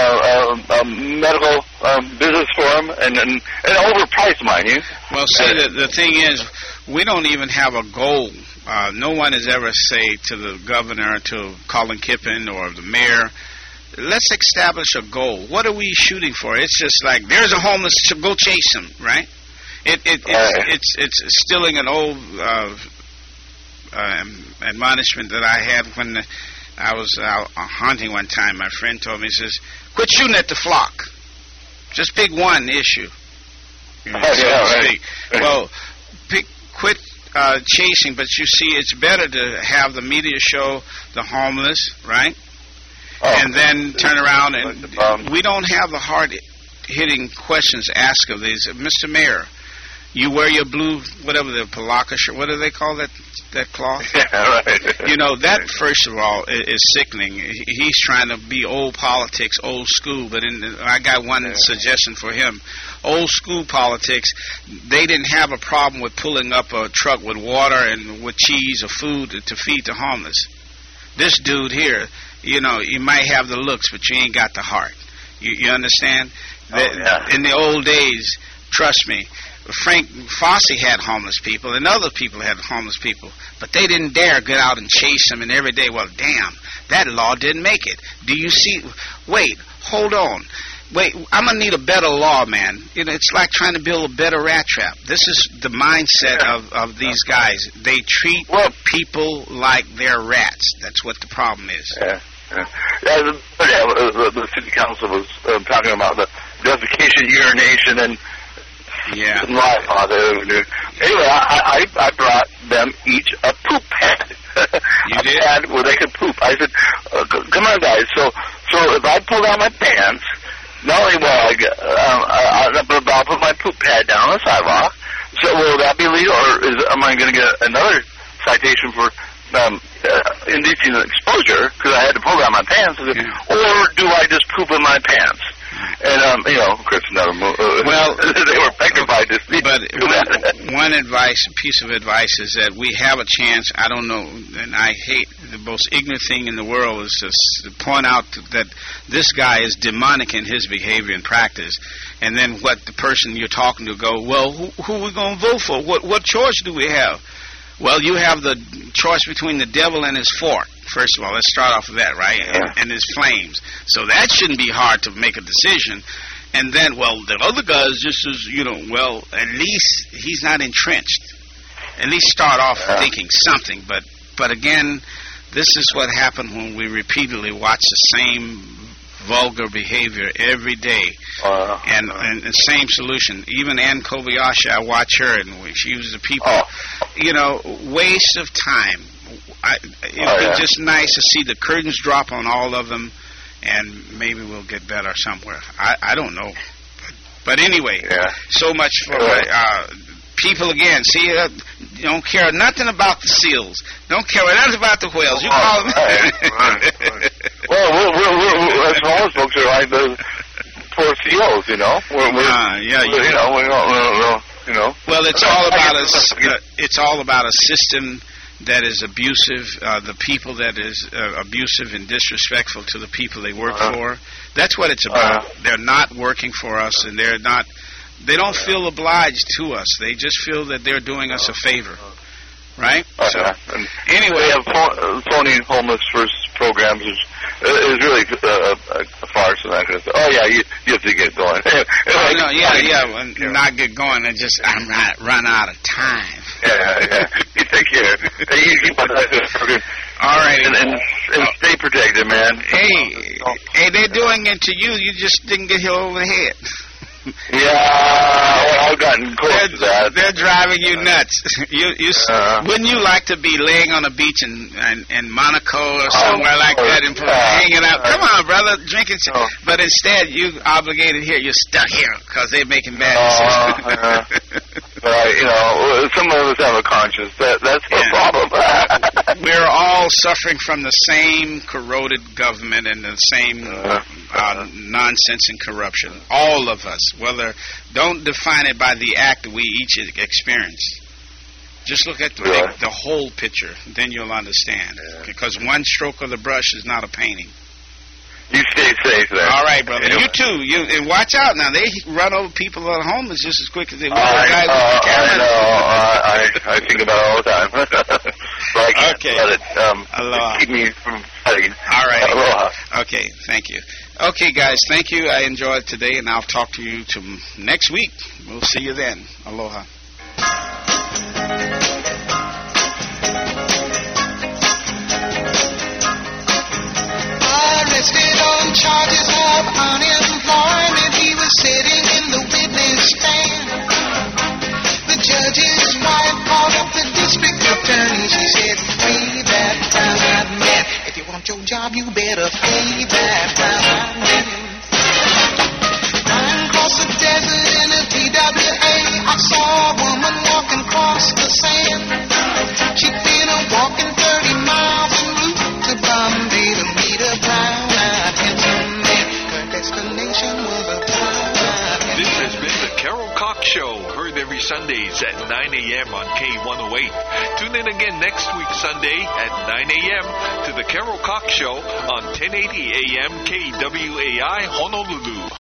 medical business for them, and overpriced, mind you. Well, see, the thing is, we don't even have a goal. No one has ever said to the governor, to Colin Kippen, or the mayor, let's establish a goal. What are we shooting for? It's just like, there's a homeless, go chase him, right? It's stealing an old admonishment that I had when I was out hunting one time. My friend told me, he says, quit shooting at the flock. Just pick one issue. You know, so to speak. Well, quit chasing, but you see, it's better to have the media show the homeless, right? And then turn around and we don't have the hard-hitting questions asked of these. Mr. Mayor, you wear your blue, whatever the palaka shirt, what do they call that cloth? Yeah, right. You know, that, first of all, is sickening. He's trying to be old politics, old school, but I got one suggestion for him. Old school politics, they didn't have a problem with pulling up a truck with water and with cheese or food to feed the homeless. This dude here, you know, you might have the looks, but you ain't got the heart. You understand? In the old days, trust me, Frank Fosse had homeless people, and other people had homeless people, but they didn't dare get out and chase them, and every day, well, damn, that law didn't make it. Do you see? Wait, hold on. Wait, I'm going to need a better law, man. You know, it's like trying to build a better rat trap. This is the mindset of these guys. They treat people like they're rats. That's what the problem is. The city council was talking about the defecation, urination, and anyway, I brought them each a poop pad. You did? A pad where they could poop. I said, come on, guys. So if I pull down my pants, not only will I'll put my poop pad down on the sidewalk. So will that be legal, or am I going to get another citation for indecent exposure because I had to pull down my pants? Or do I just poop in my pants? And, Chris never moved. Well, they were petrified to see. But one piece of advice is that we have a chance. I don't know, and I hate the most ignorant thing in the world is to point out that this guy is demonic in his behavior and practice. And then what the person you're talking to go, well, who are we going to vote for? What choice do we have? Well, you have the choice between the devil and his fork. First of all, let's start off with that, right? And his flames. So that shouldn't be hard to make a decision. And then, well, the other guy's just as, well, at least he's not entrenched. At least start off thinking something. But again, this is what happened when we repeatedly watch the same vulgar behavior every day. And the same solution. Even Ann Kobayashi, I watch her, and she uses the people. Waste of time. It would be just nice to see the curtains drop on all of them, and maybe we'll get better somewhere. I don't know. But anyway, so much for people again. See, don't care nothing about the seals. Don't care nothing about the whales. You call them. Well, we're as homeless folks are like the poor seals, Well, it's all about it's all about a system that is abusive, the people that is abusive and disrespectful to the people they work for. That's what it's about. They're not working for us, and they don't feel obliged to us. They just feel that they're doing us a favor. Right? So, anyway. We have phony homeless first programs is really a farce and that kind of stuff. Oh, yeah, you have to get going. Not get going. I'm run out of time. You take care. You keep on that. All right. And stay protected, man. Hey, they're doing it to you. You just didn't get hit over the head. I've gotten close to that. They're driving you nuts. Wouldn't you like to be laying on a beach in Monaco or somewhere like that and hanging out? Come on, brother, drinking. But instead, you obligated here. You're stuck here because they're making bad decisions. Some of us have a conscience. That's the problem. We're all suffering from the same corroded government and the same nonsense and corruption. All of us. Don't define it by the act we each experience. Just look at the whole picture. Then you'll understand. Because one stroke of the brush is not a painting. You stay safe there. All right, brother. You too. And watch out now. They run over people that are homeless just as quick as they will guys with the camera. I know. I think about it all the time. But I can't let it keep me from fighting. All right. Aloha. Okay, thank you. Okay, guys, thank you. I enjoyed today, and I'll talk to you next week. We'll see you then. Aloha. Arrested on charges of unemployment, he was sitting in the witness stand. The judge's wife called up the said, pay that brown-eyed man. If you want your job, you better pay that brown-eyed man. Riding across the desert in a TWA, I saw a woman walking across the sand. She'd been walking 30 miles en route to Bombay to meet a brown-eyed handsome man. Her destination was a brown-eyed handsome man. This has been the Carol Cox Show, heard every Sundays at 9 a.m. on K108. Tune in again next week Sunday at 9 a.m. to the Carol Cox Show on 1080 a.m. KWAI Honolulu.